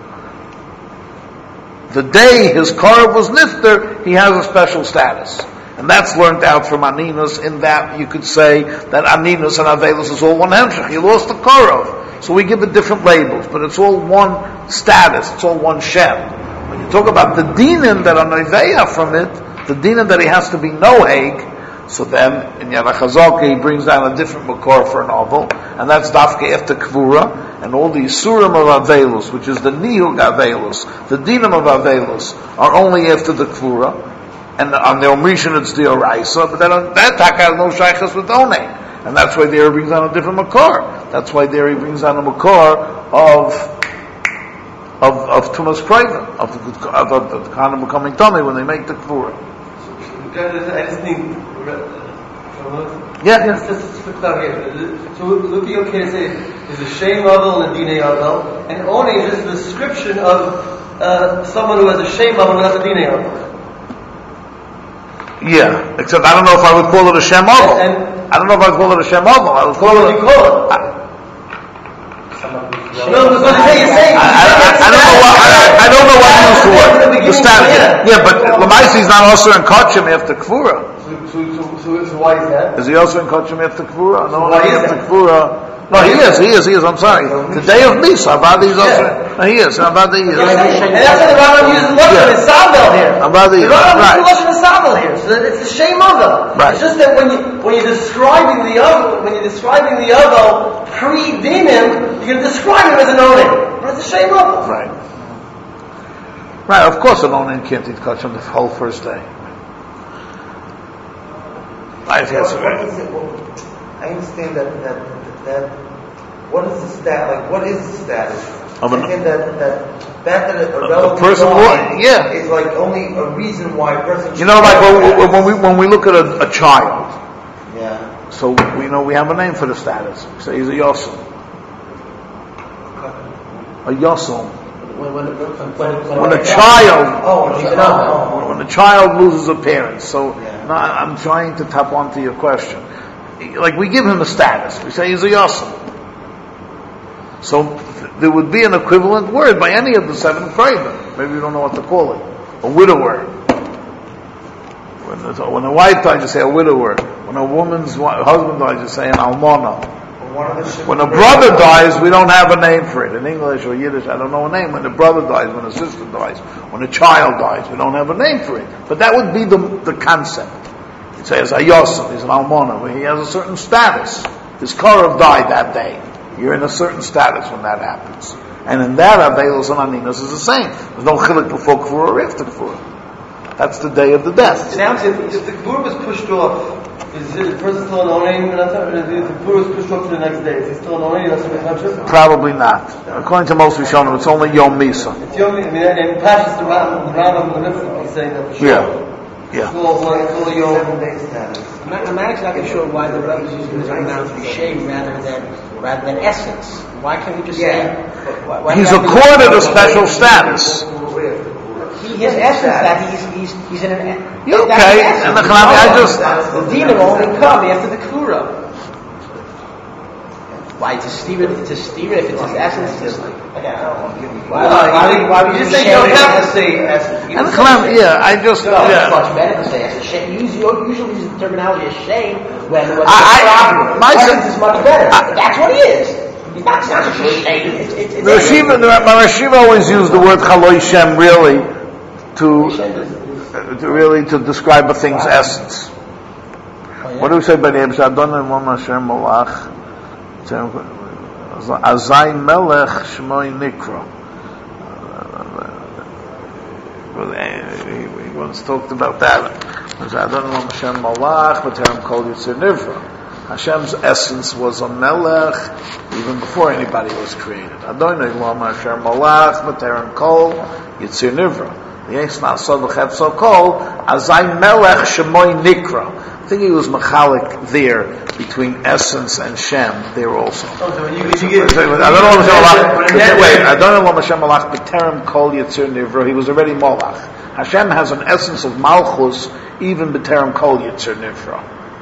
A: The day his karev was nifter, he has a special status. And that's learned out from Aninus, in that you could say that Aninus and Avelus is all one hemshech. He lost the karev. So we give it different labels, but it's all one status, it's all one shem. When you talk about the dinim that are noiveya from it, the dinim that he has to be noheg, so then, in Yerach HaZokah, he brings down a different makor for an oval, and that's dafke after kvura, and all the isurim of avelus, which is the nihug avelus, the dinam of avelus, are only after the kvura, and on the Yom Rishon it's the oraisa, but then on that taka no shaychus with onei. And that's why there he brings down a different makor. That's why there he brings down a makor of Tumas Krayva, of the kind of becoming tummy when they make the kfura.
C: I just need.
A: Yeah.
C: Just to clarify. So looking okay to say there's a shame level and a dina level, and only is just a description of someone who has a shame level and has a dina level.
A: Yeah, except I don't know if I would call it a Shem Oval. I don't know if I would call it a Shem Oval. I would call
C: What
A: it.
C: do you call it? No, because you're saying.
A: I don't know what you use for the status. Yeah, but Lamaisi is not also in Kachim after Kfura.
C: So why is that?
A: Is he also in Kachim after Kfura? No,
C: why is
A: after
C: that?
A: Kfura. No, he is. I'm sorry. The day of Misa, Abadi is also. No, he is. Abadi is.
C: And that's why the Rambam uses Lashon and Sabel here.
A: Abadi
C: The
A: is.
C: Rambam
A: Right.
C: uses Lashon and Sabel here. So it's the shame of them.
A: Right.
C: It's just that when you're describing the Oval, pre-Dinim, you can describe him as an Onim. But it's a shame of them.
A: Right. Right. Of course, an Onin can't eat Kachim the whole first day.
F: I understand that what is the status? What is the status?
A: Of an,
F: that a relative
A: person, yeah,
F: is like only a reason why a person.
A: You know, like when we look at a child.
F: Yeah.
A: So we know we have a name for the status. We say he's a Yosel. A Yosel. When a child. When a child loses a parent. So no, I'm trying to tap onto your question. Like we give him a status. We say he's a Yosel. So there would be an equivalent word by any of the seven Krayvim. Maybe we don't know what to call it. A widower. When a wife dies, you say a widower. When a woman's husband dies, you say an almana. When a brother dies, we don't have a name for it. In English or Yiddish, I don't know a name. When a brother dies, when a sister dies, when a child dies, we don't have a name for it. But that would be the concept. It says a yosef, he's an almana, where he has a certain status. His Korov died that day. You're in a certain status when that happens. And in that, Avelos and Aninos is the same. There's no chilik before Kfur or after Kfur. That's the day of the death.
C: It sounds if the Kfur was pushed off, is the person still an Onim? If the Kfur was pushed off to the next day, is he still an Onim?
A: Probably not. According to most Rishonim, it's only Yom Misa.
C: It's Yom Misa. In Pashas, the Rambam is saying that for sure.
A: Yeah.
C: It's all Yom.
E: I'm actually not sure why the Rebbe is using the term shame rather than essence. Why can't we just say? Why
A: he's accorded a special status.
E: His essence that he's in an.
A: Okay, and the
E: Dina will only come after the Kura. Why to steer it? If it's his essence, just like why would you say you don't have to say essence?
A: And the Chalam,
E: It's much better to say essence. Usually use the terminology as shame when the essence is much better. That's what he is. He's not such a shame.
A: The Rashiva always used the word Chaloi Shem really to describe a thing's essence. What do we say by the Ebsh Adonai Mom Hashem Malach Azai Melech Shmoi Nikra? We once talked about that. Adonai Mom Hashem Malach V'terem Kol Yitzir Nivra. Hashem's essence was a melech even before anybody was created. Adonai Mom Hashem Malach V'terem Kol Yitzir Nivra. The Yesh Na'asod V'chepso Kol Azai Melech Shmoi Nikra. I think he was machalik there between essence and Shem there also. I don't know what Hashem Malach B'terem Kol Yitzir Nivra. He was already Malach. Hashem has an essence of Malchus even B'terem Kol Yitzir Nivra.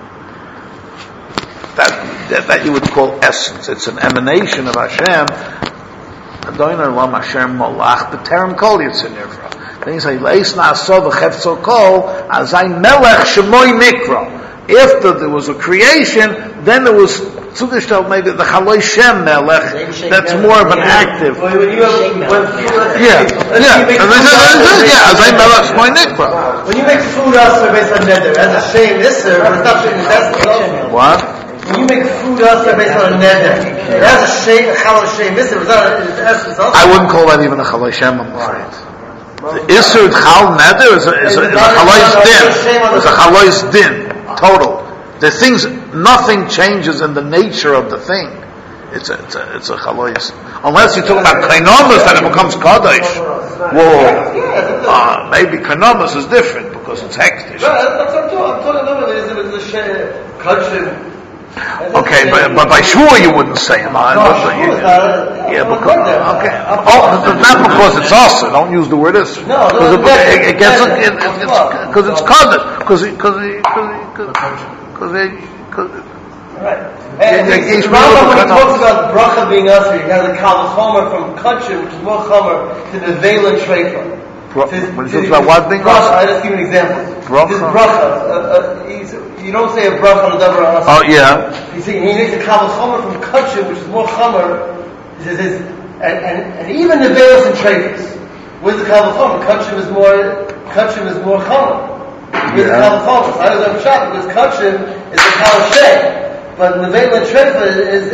A: That you would call essence. It's an emanation of Hashem. Adonai Lam Hashem Malach B'terem Kol Yitzir Nivra. Then he says, "Leis na'asov v'chefzo kol azay melech shemoi nikra." After there was a creation, then there was Tzugishtel, maybe the Chaloi Shem melech. That's more of an active. Azay melech shemoi nikra.
C: When you make food also based on neder, that's a shame. This but it's not shame. That's
A: what?
C: When you make food also based on a neder, that's a shame. A Chaloi Shem. This is not.
A: I wouldn't call that even a Chaloi Shem. I'm afraid. The Isur Chal Neder is a Chalois Din. It's a Chalois Din. Total. The things, nothing changes in the nature of the thing. It's a chalois. Unless you're talking about kainomus, then it becomes kadosh. Whoa. Maybe kainomus is different because it's hektish.
C: That's what I'm talking about. It's the kachim.
A: Okay, but by shua you wouldn't say him. Not because it's also. Don't use the word is.
C: No,
A: because it's kadosh.
C: Right. And the Rambam, when he talks about bracha being usher, he has a kal chomer from kachim, which is more chomer, to the veil and shreifa.
A: When he talks about what being usher?
C: I'll just give you an example. You don't say a bracha on a davar usher.
A: Oh, yeah.
C: He makes a kal chomer from kachim, which is more chomer. He says, and even the veils and shreifas. Where's the kal chomer? Kachim is more chomer. Where's the kal chomer? I was on shop because kachim is the kal shay. But the veil and shreifa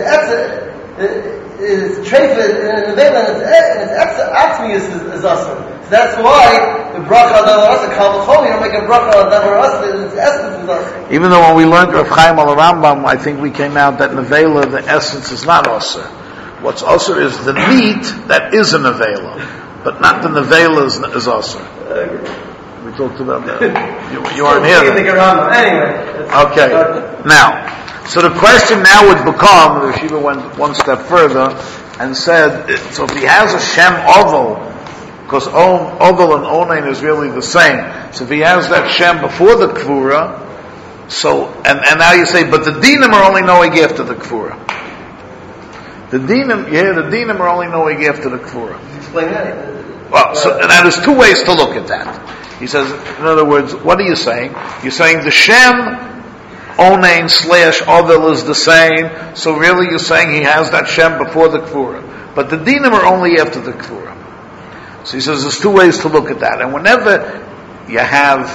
C: is treifa, and the veil and its atzmius is usher. So that's why the bracha on davar usher, kal v'chol, you don't make a bracha on davar usher, its essence is usher.
A: Even though when we learned Rav Chaim al Rambam, I think we came out that nevela, the essence is not usher. What's usher is the meat that is a nevela, but not the nevela is usher. We talked about that. You weren't here.
C: Anyway.
A: Okay. Now, so the question now would become, the Shiva went one step further and said, so if he has a Shem Oval, because Oval and Onain is really the same, so if he has that Shem before the Kvura, so, and now you say, but the Dinim are only knowing after the Kvura. The Dinim are only knowing after the Kvura.
C: Explain that.
A: Well, so, and there's two ways to look at that. He says, in other words, what are you saying? You're saying the Shem Onain / Ovel is the same, so really you're saying he has that Shem before the Kvura. But the Dinim are only after the Kvura. So he says there's two ways to look at that. And whenever you have,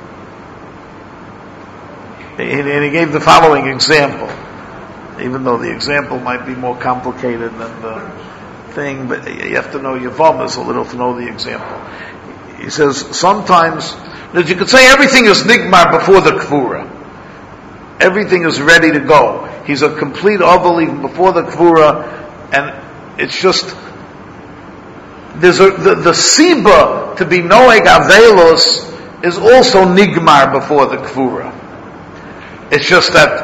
A: and he gave the following example, even though the example might be more complicated than the thing, but you have to know your Vomas a little to know the example. He says sometimes that you could say everything is nigmar before the Kvura. Everything is ready to go. He's a complete oval even before the Kvura, and it's just there's the Siba to be Noeg Avelos is also nigmar before the Kvura. It's just that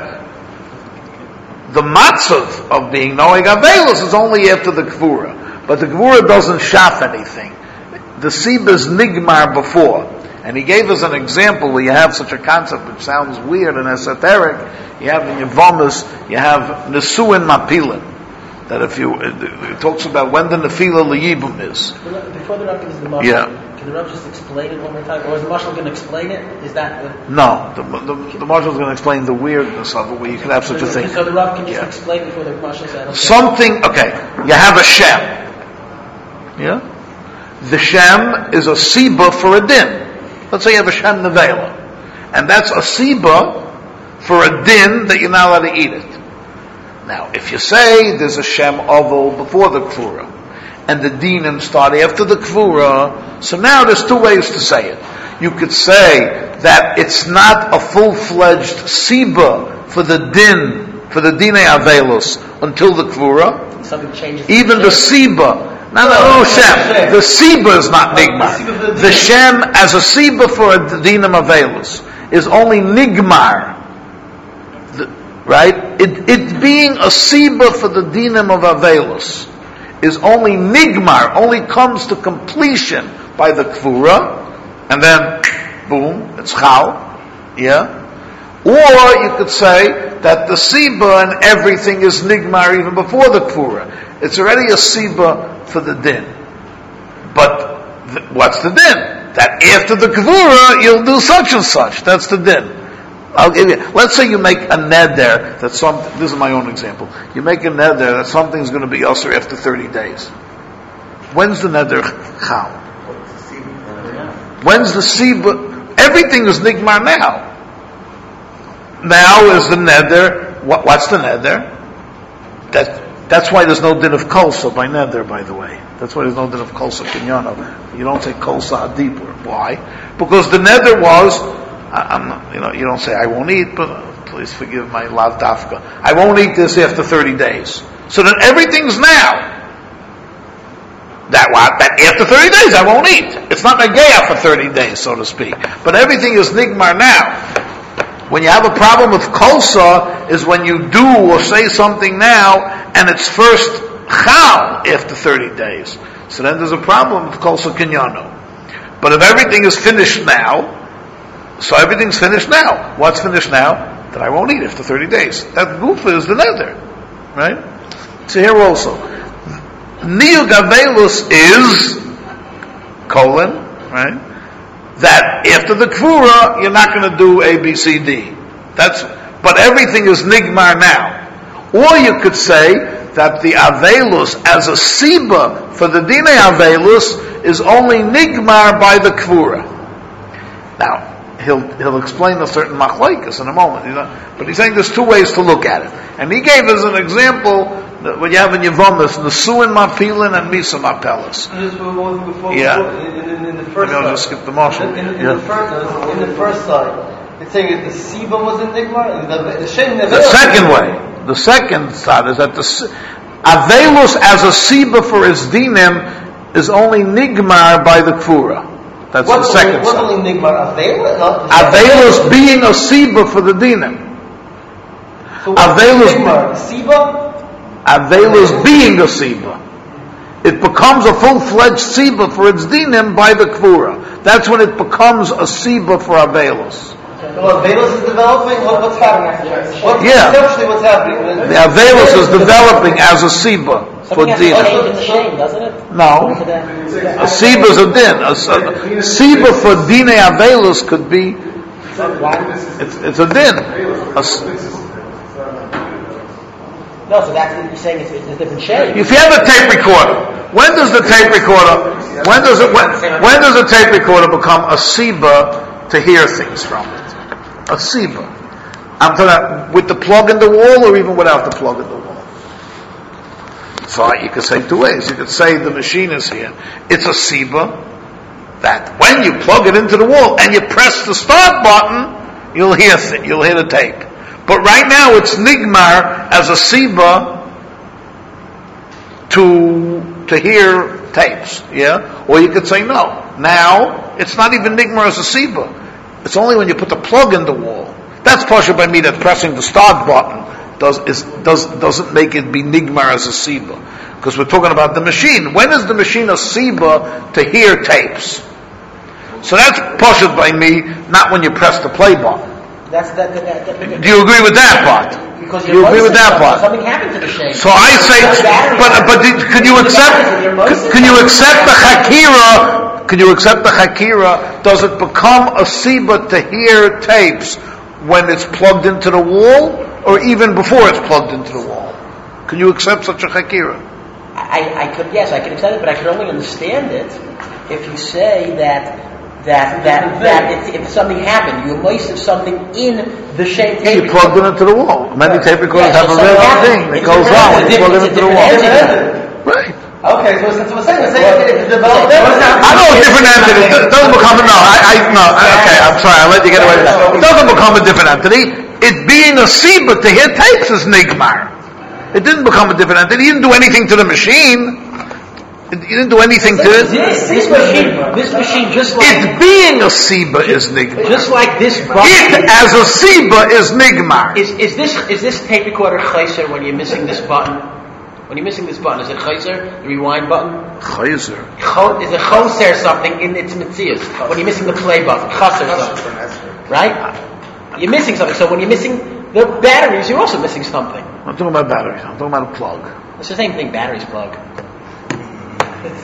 A: the matzav of being Noeg Avelos is only after the Kvura, but the Kvura doesn't shaf anything. The Siba is nigmar before. And he gave us an example where you have such a concept which sounds weird and esoteric. You have in your Vomas, you have Nesuin Mapilin. That if you, it talks about when the Nefila L'Yibum is.
E: Before the Rav gives the mashal, can the Rav just explain it one more time? Or is the mashal going to explain it? Is that
A: No, the mashal is going to explain the weirdness of it, where you can have such a thing.
E: So the Rav can just explain before the mashal says
A: something, okay, you have a Shem. Yeah? The Shem is a Siba for a Din. Let's say you have a Shem Nevela. And that's a Siba for a Din that you're not allowed to eat it. Now, if you say there's a Shem Oval before the Kvura, and the Dinim start after the Kvura, so now there's two ways to say it. You could say that it's not a full-fledged Siba for the Din, for the Dinei Avelos until the Kvura.
E: Something changes.
A: Even the Siba. No, Shem. The Siba is not Nigmar. The Shem as a Siba for a Dinam Avelos is only Nigmar. Right? It being a Siba for the Dinam of Avelos is only Nigmar, only comes to completion by the Kvura, and then, boom, it's Chal. Yeah? Or you could say that the Siba and everything is Nigmar even before the Kvura. It's already a Siba for the Din. But what's the Din? That after the Kvura, you'll do such and such. That's the Din. I'll give you. Let's say you make a neder that this is my own example. You make a neder that something's going to be usher after 30 days. When's the neder chal? When's the Siba? Everything is Nigmar now. Now is the neder. What's the neder? That's why there's no din of kolsa by neder, by the way. That's why there's no din of kolsa kinyana. You don't say kolsa adibur. Why? Because the neder was, I'm not, you don't say I won't eat, but please forgive my lav dafka. I won't eat this after 30 days. So then everything's now. That after 30 days I won't eat. It's not negaya for 30 days, so to speak. But everything is nigmar now. When you have a problem with kolsa is when you do or say something now and it's first chal after 30 days. So then there's a problem with kolsa kinyano. But if everything is finished now, so everything's finished now. What's finished now? That I won't eat after 30 days. That gufa is the nether. Right? So here also. Niyug avelus is colon, right? That after the kvura, you're not going to do A, B, C, D. But everything is nigmar now. Or you could say that the avelus as a siba for the dine avelus is only nigmar by the kvura. Now, he'll explain a certain machlokes in a moment, but he's saying there's two ways to look at it. And he gave as an example what you have in Yevomis, Nesuin Mapilin and Misa Mapelis.
C: Yeah. In the first
A: Maybe I'll just skip the marshal.
C: In the first side, it's saying that the Siba was in Nigmar. The
A: second side is that the Avelus as a Siba for his dinim is only Nigmar by the Kfura. That's the second side.
C: What's only Nigmar?
A: Avelus being a Siba for the dinim.
C: So Avelus Siba?
A: Avelus being a Siba. It becomes a full-fledged Siba for its dinim by the Kvura. That's when it becomes a Siba for Avelus.
C: Well, Avelus is developing? What's happening? Conceptually, what's happening?
A: The Avelus is developing as a Siba for dinim.
E: Doesn't it?
A: No. A Siba is a din. A Siba for dine Avelus could be... It's a din.
E: No, so that's what you're saying. It's a different shade.
A: If you have a tape recorder, when does a tape recorder become a siba to hear things from it? A siba. I'm talking about with the plug in the wall or even without the plug in the wall. So you could say two ways. You could say the machine is here. It's a siba that when you plug it into the wall and you press the start button, you'll hear the tape. But right now it's nigmar as a siba to hear tapes, yeah? Or you could say no. Now it's not even nigmar as a siba. It's only when you put the plug in the wall. That's partial by me that pressing the start button doesn't make it be nigmar as a siba, because we're talking about the machine. When is the machine a siba to hear tapes? So that's partial by me, not when you press the play button. Do you agree with that part?
E: Because
A: you agree with that part?
E: Something happened to the shade.
A: So I say, but can you accept the Hakira? Can you accept the Hakira? Does it become a siba to hear tapes when it's plugged into the wall, or even before it's plugged into the wall? Can you accept such a Hakira?
E: I could accept it, but I could only understand it if you say that if something happened, you immerse something in the shape tape.
A: You plug it into the wall. Many tape recorders have a real thing that goes on when you plug it into the wall. Right.
C: Okay, so we're saying it's developed.
A: I know a different entity. It doesn't become okay, I'm sorry, I'll let you get away with that. It doesn't become a different entity. It being a siba to hear tapes is nigmar. It didn't become a different entity. He didn't do anything to the machine. You didn't do anything to it.
E: This machine, just like
A: it being a siba is nigmar.
E: Just like this button.
A: It as a siba is nigmar.
E: Is this tape recorder chayser when you're missing this button? When you're missing this button, is it chayser? The rewind button?
A: Chayser.
E: Is it choser something in its mitzias? When you're missing the play button, chaser something, right? You're missing something. So when you're missing the batteries, you're also missing something.
A: I'm talking about batteries. I'm talking about a plug.
E: It's the same thing. Batteries plug.
C: Let's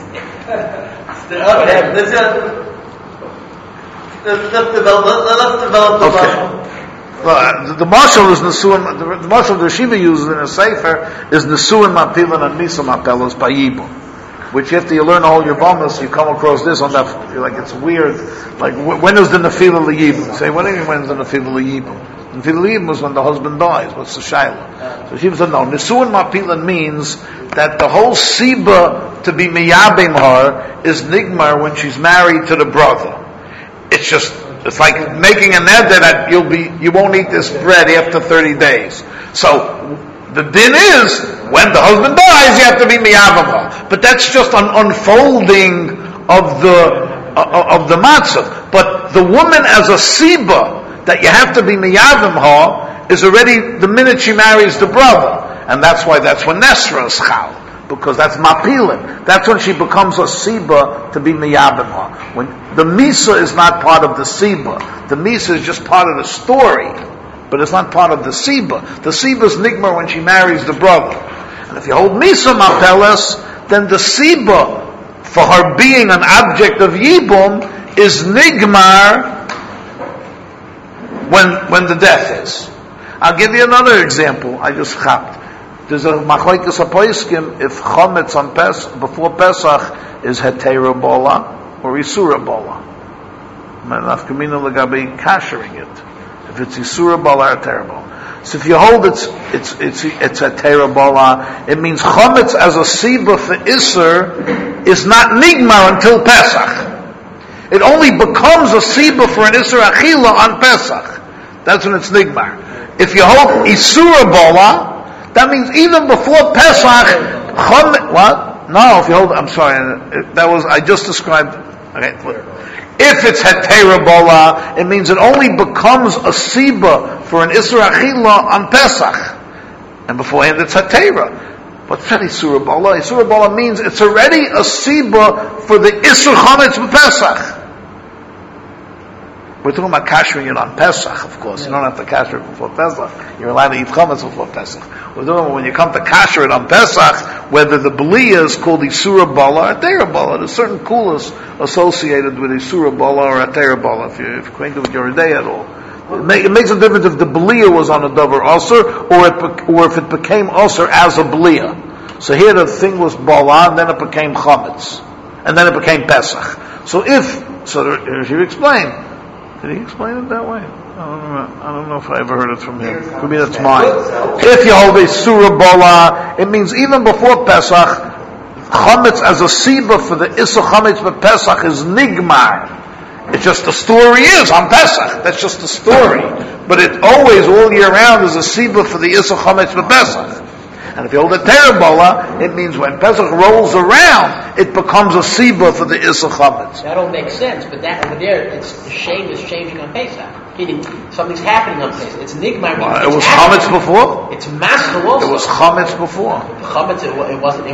C: develop the marshal.
A: Well, the marshal is nesuin. The marshal the Shiva uses in a sefer is nesuin mapilan and misa mapelos by yibum, which after you learn all your bombas, you come across this on that. You're like, it's weird. Like, when is the nefila liyibum? Say, what do you mean when is the nefila liyibum? Nefila liyibum is when the husband dies. What's the shaila? So Shiva said, no. Nesuin mapilan means that the whole siba to be miyabim her is nigmar when she's married to the brother. It's just It's like making a neder that you won't eat this bread after 30 days. So the din is when the husband dies, you have to be miyavim. But that's just an unfolding of the matzah. But the woman as a siba that you have to be miyavim her is already the minute she marries the brother, and that's when Nesra is chal. Because that's mapilim. That's when she becomes a siba to be miyabim her. When the misa is not part of the siba. The misa is just part of the story, but it's not part of the siba. The siba is nigmar when she marries the brother. And if you hold misa mapeles, then the siba for her being an object of yibum is nigmar when the death is. I'll give you another example. I just chapped. There's a machlekes hapoiskim if chometz on before Pesach is hetera bola or isura bola. Nafkamina legabe kashering it. If it's isura bola or hetera bola. So if you hold it's hetera bola, it means chometz as a siba for iser is not nigmar until Pesach. It only becomes a siba for an iser achila on Pesach. That's when it's nigmar. If you hold isura bola, that means even before Pesach, what? No, if you hold, I'm sorry, I just described, okay. If it's hetera bola, it means it only becomes a siba for an isra achila on Pesach. And beforehand it's hetera. What's that isura bola? Isura bola means it's already a siba for the isra chometz b'Pesach. We're talking about kashering it on Pesach, of course. You don't have to kasher it before Pesach. You're allowed to eat chametz before Pesach. We're talking about when you come to kasher it on Pesach, whether the belia is called Isura Bala or Atera Bala. There's certain kulas associated with Isura Bala or Atera Bala, if you're acquainted with your day at all. It makes a difference if the belia was on a davar asur, or if it became asur as a belia. So here the thing was Bala, and then it became chametz. And then it became Pesach. So she explained. Did he explain it that way? I don't know if I ever heard it from him. Could be that's mine. If you hold a surah bola, it means even before Pesach, chametz as a siba for the issa chametz but Pesach is nigmar. It's just the story is on Pesach. That's just the story. But it always, all year round, is a siba for the issa chametz but Pesach. And if you hold a terabola, it means when Pesach rolls around, it becomes a siba for the Issa Chametz.
E: That all makes sense, but that over there, the shame is changing on Pesach. Meaning, something's happening on Pesach. It's nigmar.
A: It was Chametz before?
E: It's master also.
A: It was Chametz before.
E: Chametz, it wasn't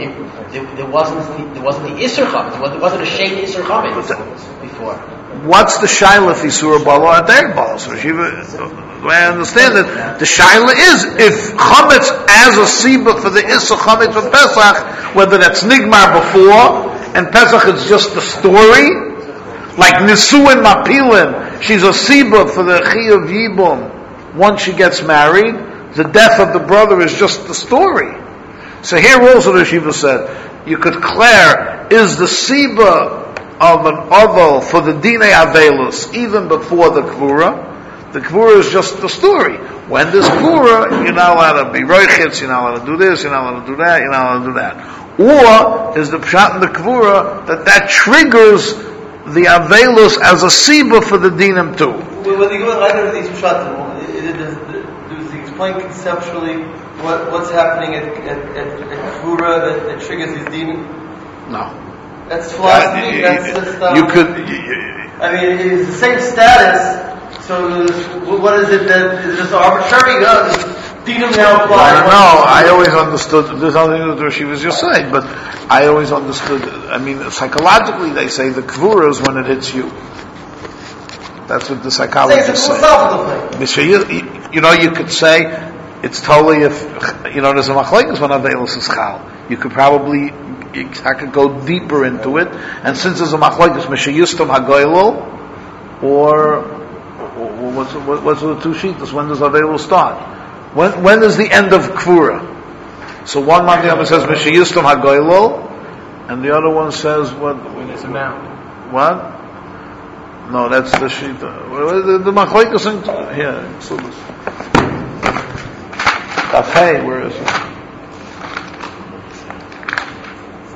E: the Isser Chametz. It wasn't a shame Isser Chametz before.
A: What's the shaila if Isura Bala or Atera Bala? So the way I understand it, the shaila is if chametz as a siba for the issa chametz of Pesach, whether that's nigmar before and Pesach is just the story, like Nisuin Mapilin, she's a siba for the chi of Yibum. Once she gets married, the death of the brother is just the story. So here also the Shiva said, you could declare, is the siba of an oval for the Dine Avelus even before the Kvura? The Kvura is just the story. When there's Kvura, you're not allowed to be roichitz, you're not allowed to do this, you're not allowed to do that, you're not allowed to do that. Or is the pshat in the Kvura that triggers the Avelus as a siba for the Dinim too?
C: When you go in either of these pshatim, does he explain conceptually what's happening at Kvura that triggers these Dinim?
A: No.
C: That's philosophy. That's stuff.
A: You could.
C: I mean, it's the same status. So, what is it that is just arbitrary? Dinam now apply.
A: I don't know. I always understood. There's nothing to do with what she was just saying, but I always understood. I mean, psychologically, they say the kvura is when it hits you. That's what the psychologists
C: It's a
A: say.
C: philosophical thing.
A: You could say it's totally if there's a machlekes when avelus is chal. You could probably. I could go deeper into it, and since there's a machlokes mishayustam hagoylol, or what's the two sheets? When does Avelul start? When is the end of Kvura? So one Mandiyama says mishayustam hagoylol, and the other one says what?
D: When it's a mound.
A: What? No, that's the sheet. The machlokes here. So hey, where is it?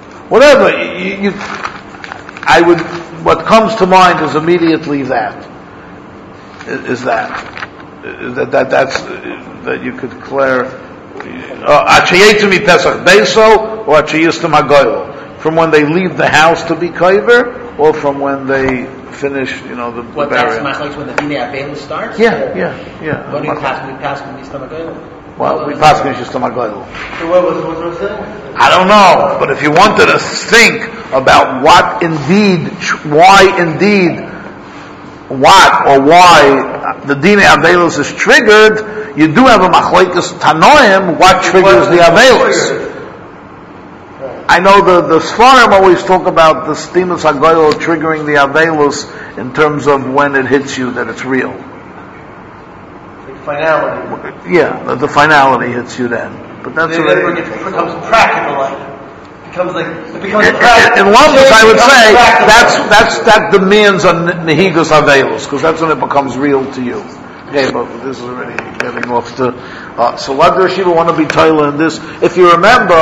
A: Whatever, what comes to mind is immediately that. is that you could declare Achayetzumi Pesach Beso or Achayistam Hagoyel, from when they leave the house to be koiver, or from when they finish, the
E: What
A: burial.
E: that's when the Dinei Avelis starts?
A: Yeah.
E: When we pass the Yistam Hagoyel?
A: Well, we pass Yistam Hagoyel.
C: So what was saying?
A: I don't know, but if you wanted to think about why the Dinei Avelis is triggered, you do have a machlekes Tanoim, what triggers the Avelis. I know the Sfarim always talk about the Stimus Hagoyel triggering the Avelis in terms of when it hits you, that it's real.
C: Like finality.
A: Yeah, the finality hits you then. But that's
C: It becomes practical, like. It becomes practical.
A: In London, I would say that demands on Nehigas Avelis, because that's when it becomes real to you. Okay, but this is already getting off to. So what does Shiva want to be Toila in this? If you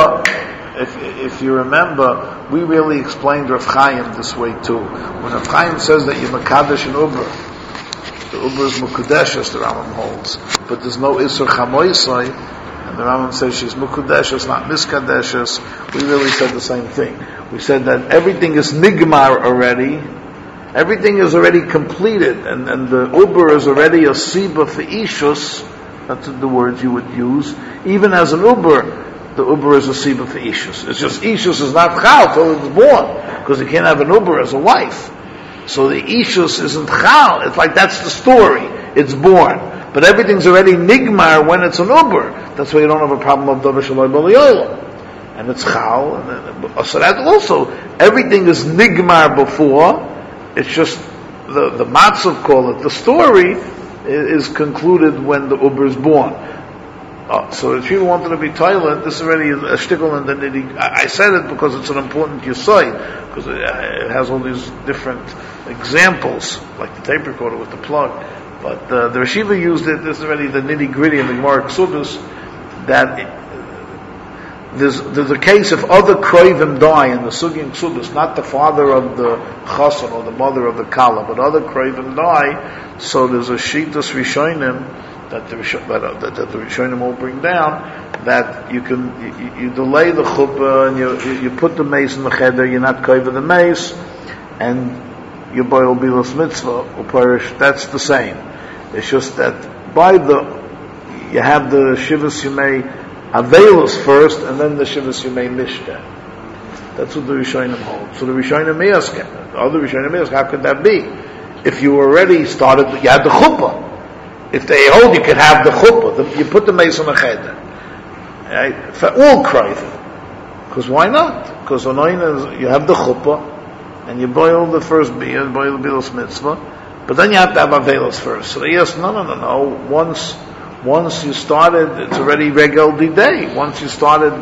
A: remember, we really explained Rav Chaim this way too. When Rav Chaim says that you Mekadesh and Uber, the Uber is Mukudesh, as the Rambam holds, but there's no Isur Chamoisai, and the Rambam says she's Mukudeshes, not Miskadeshes. We really said the same thing. We said that everything is Nigmar already, everything is already completed, and the Uber is already a Siba for Ishus, that's the words you would use, even as an Uber, the Uber is a Siba for Ishus. It's just Ishus is not Chal till it's born, because you can't have an Uber as a wife. So the Ishus isn't Chal. It's like that's the story. It's born. But everything's already Nigmar when it's an Uber. That's why you don't have a problem of Davar Shaloi B'Liyoyla. And it's Chal. So that also, everything is Nigmar before. It's just, the Matzav call it, the story is concluded when the Uber is born. So if you wanted to be toilet, this already is a shtickle and the nitty. I said it because it's an important yesod, because it has all these different examples, like the tape recorder with the plug. But the Rashiva used it. This is already the nitty gritty in the Gemara Ksubis, that there's a case if other kroivim die in the Sugi and Ksubis, not the father of the Chassan or the mother of the Kala, but other kroivim die. So there's a Shitas Rishonim that the Rishonim will bring down, that you delay the chuppah and you put the mace in the cheder, you're not koiver the mace, and your boy will be los mitzvah will perish. That's the same. It's just that you have the shivas yumei avelos first, and then the shivas yumei mishta. That's what the Rishonim hold. So the Rishonim ask, the other Rishonim ask, how could that be? If you already started, you had the chuppah. If they hold, you can have the chuppah. You put the mace on the cheder. Right? For all kroivim. Because why not? Because you have the chuppah, and you boil the first beer, boil the bilos mitzvah, but then you have to have avelos first. So they ask, no. Once you started, it's already regel day. Once you started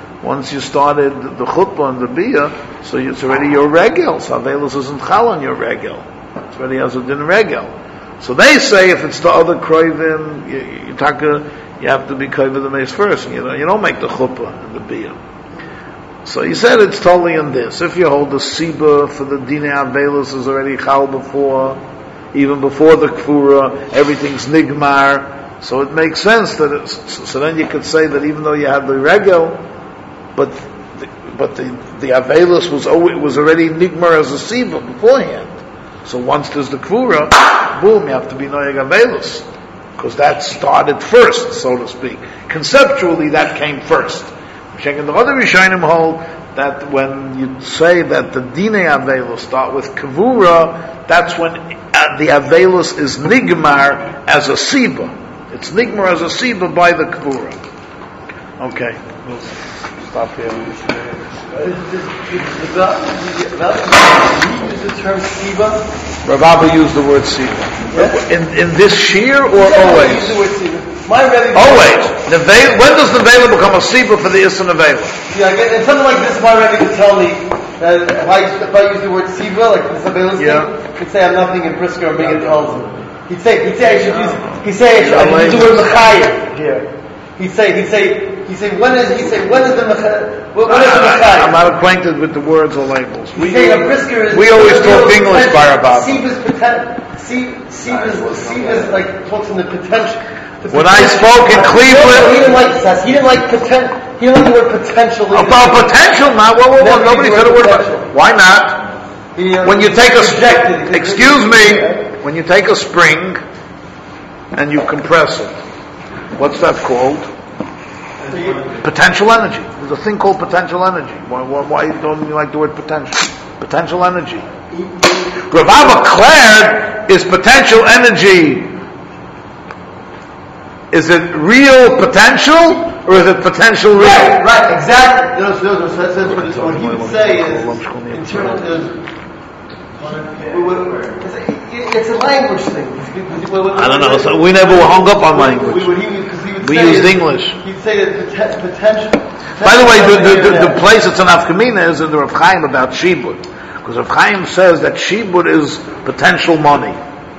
A: the chuppah and the beer, so it's already your regel. So avelos isn't chal on your regel. It's already has a din regel. So they say if it's the other kroivim, you have to be koiver the mace first. You don't make the chuppah and the beer. So he said it's totally in this. If you hold the Siba for the Dinei Avelis is already chal before, even before the Kfura, everything's Nigmar, so it makes sense that so then you could say that even though you had the Regel, but the Avelis was already Nigmar as a Siba beforehand. So once there's the Kfura, boom, you have to be Noyeg Avelis, because that started first, so to speak. Conceptually, that came first. The other Rishonim hold that when you say that the Dinei Avelos start with Kavura, that's when the Avelos is Nigmar as a Siba. It's Nigmar as a Siba by the Kavura. Okay, we'll stop here.
C: Use the term Siba?
A: Rav Abba used the word Siba. Yeah. In this shir or always?
C: Use the word Siba.
A: Always. When does the Vela become a Siba for the Isra Nevela?
C: Yeah, and something like this, my Rebbe could tell me that if I use the word Siba, like the Sabbalah thing, he'd say I'm nothing in Brisker or Megan tells him. He'd say I should use the word Mechayim here. He'd say when is the Mechayim?
A: I'm not acquainted with the words or labels. We
C: Brisker is
A: always talk English, Barabab.
C: Siva's like talks in the potential.
A: When I spoke in Cleveland,
C: he didn't like the word potential.
A: About potential, not nobody said a word about it. Why not? When you take when you take a spring and you compress it, what's that called? Potential energy. There's a thing called potential energy. Why don't you like the word potential? Potential energy. Rav Abba declared is potential energy. Is it real potential or is it potential real?
C: Right, exactly. What he would say is, in terms of, it's a language thing.
A: I don't know. So we never hung up on language. We used English.
C: He'd say that potential.
A: By the way, the place that's an Afkamina is in the Rav Chaim about Shibud. Because Rav Chaim says that Shibud is potential money.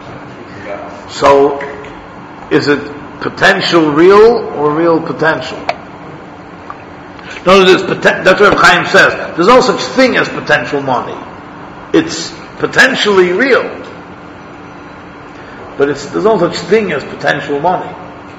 A: So, is it potential real or real potential? No, that's what Rav Chaim says. There's no such thing as potential money. It's potentially real. But there's no such thing as potential money.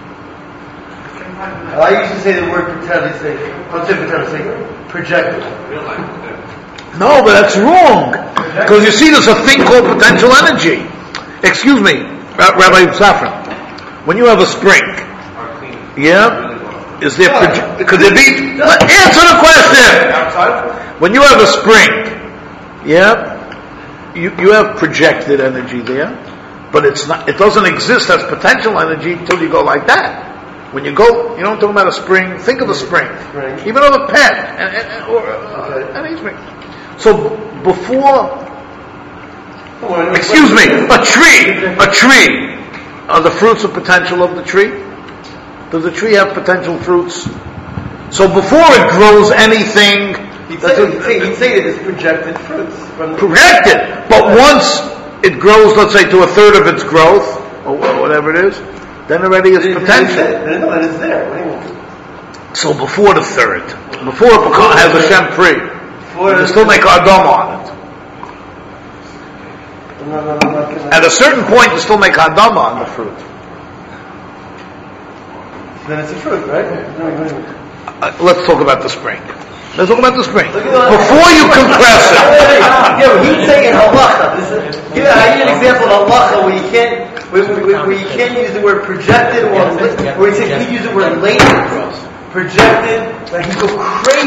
C: I used to say the word projected.
A: No, but that's wrong. Because you see, there's a thing called potential energy. Excuse me, Rabbi Safran. When you have a spring, is there could there be? Answer the question. When you have a spring, you have projected energy there, but it's not. It doesn't exist as potential energy until you go like that. When you go, you know, I'm talking about a spring. Think of a spring, even of a pen, or any spring. So before, excuse me, a tree. Are the fruits of potential of the tree? Does the tree have potential fruits? So before it grows anything,
C: he'd say it is projected fruits.
A: Projected, but once it grows, let's say to a third of its growth, or whatever it is, then already it's potential.
C: No, it is there. What do you mean?
A: So before the third, before it has a Shem free, you still make Adam on it. At a certain point, you still make Adama on the fruit.
C: Then it's a fruit, right?
A: Let's talk about the spring. Let's talk about the spring. Before you compress it.
C: Yeah, he's saying halacha. I give an example of halacha where you can't use the word projected or he use the word later. Projected, like you go crazy.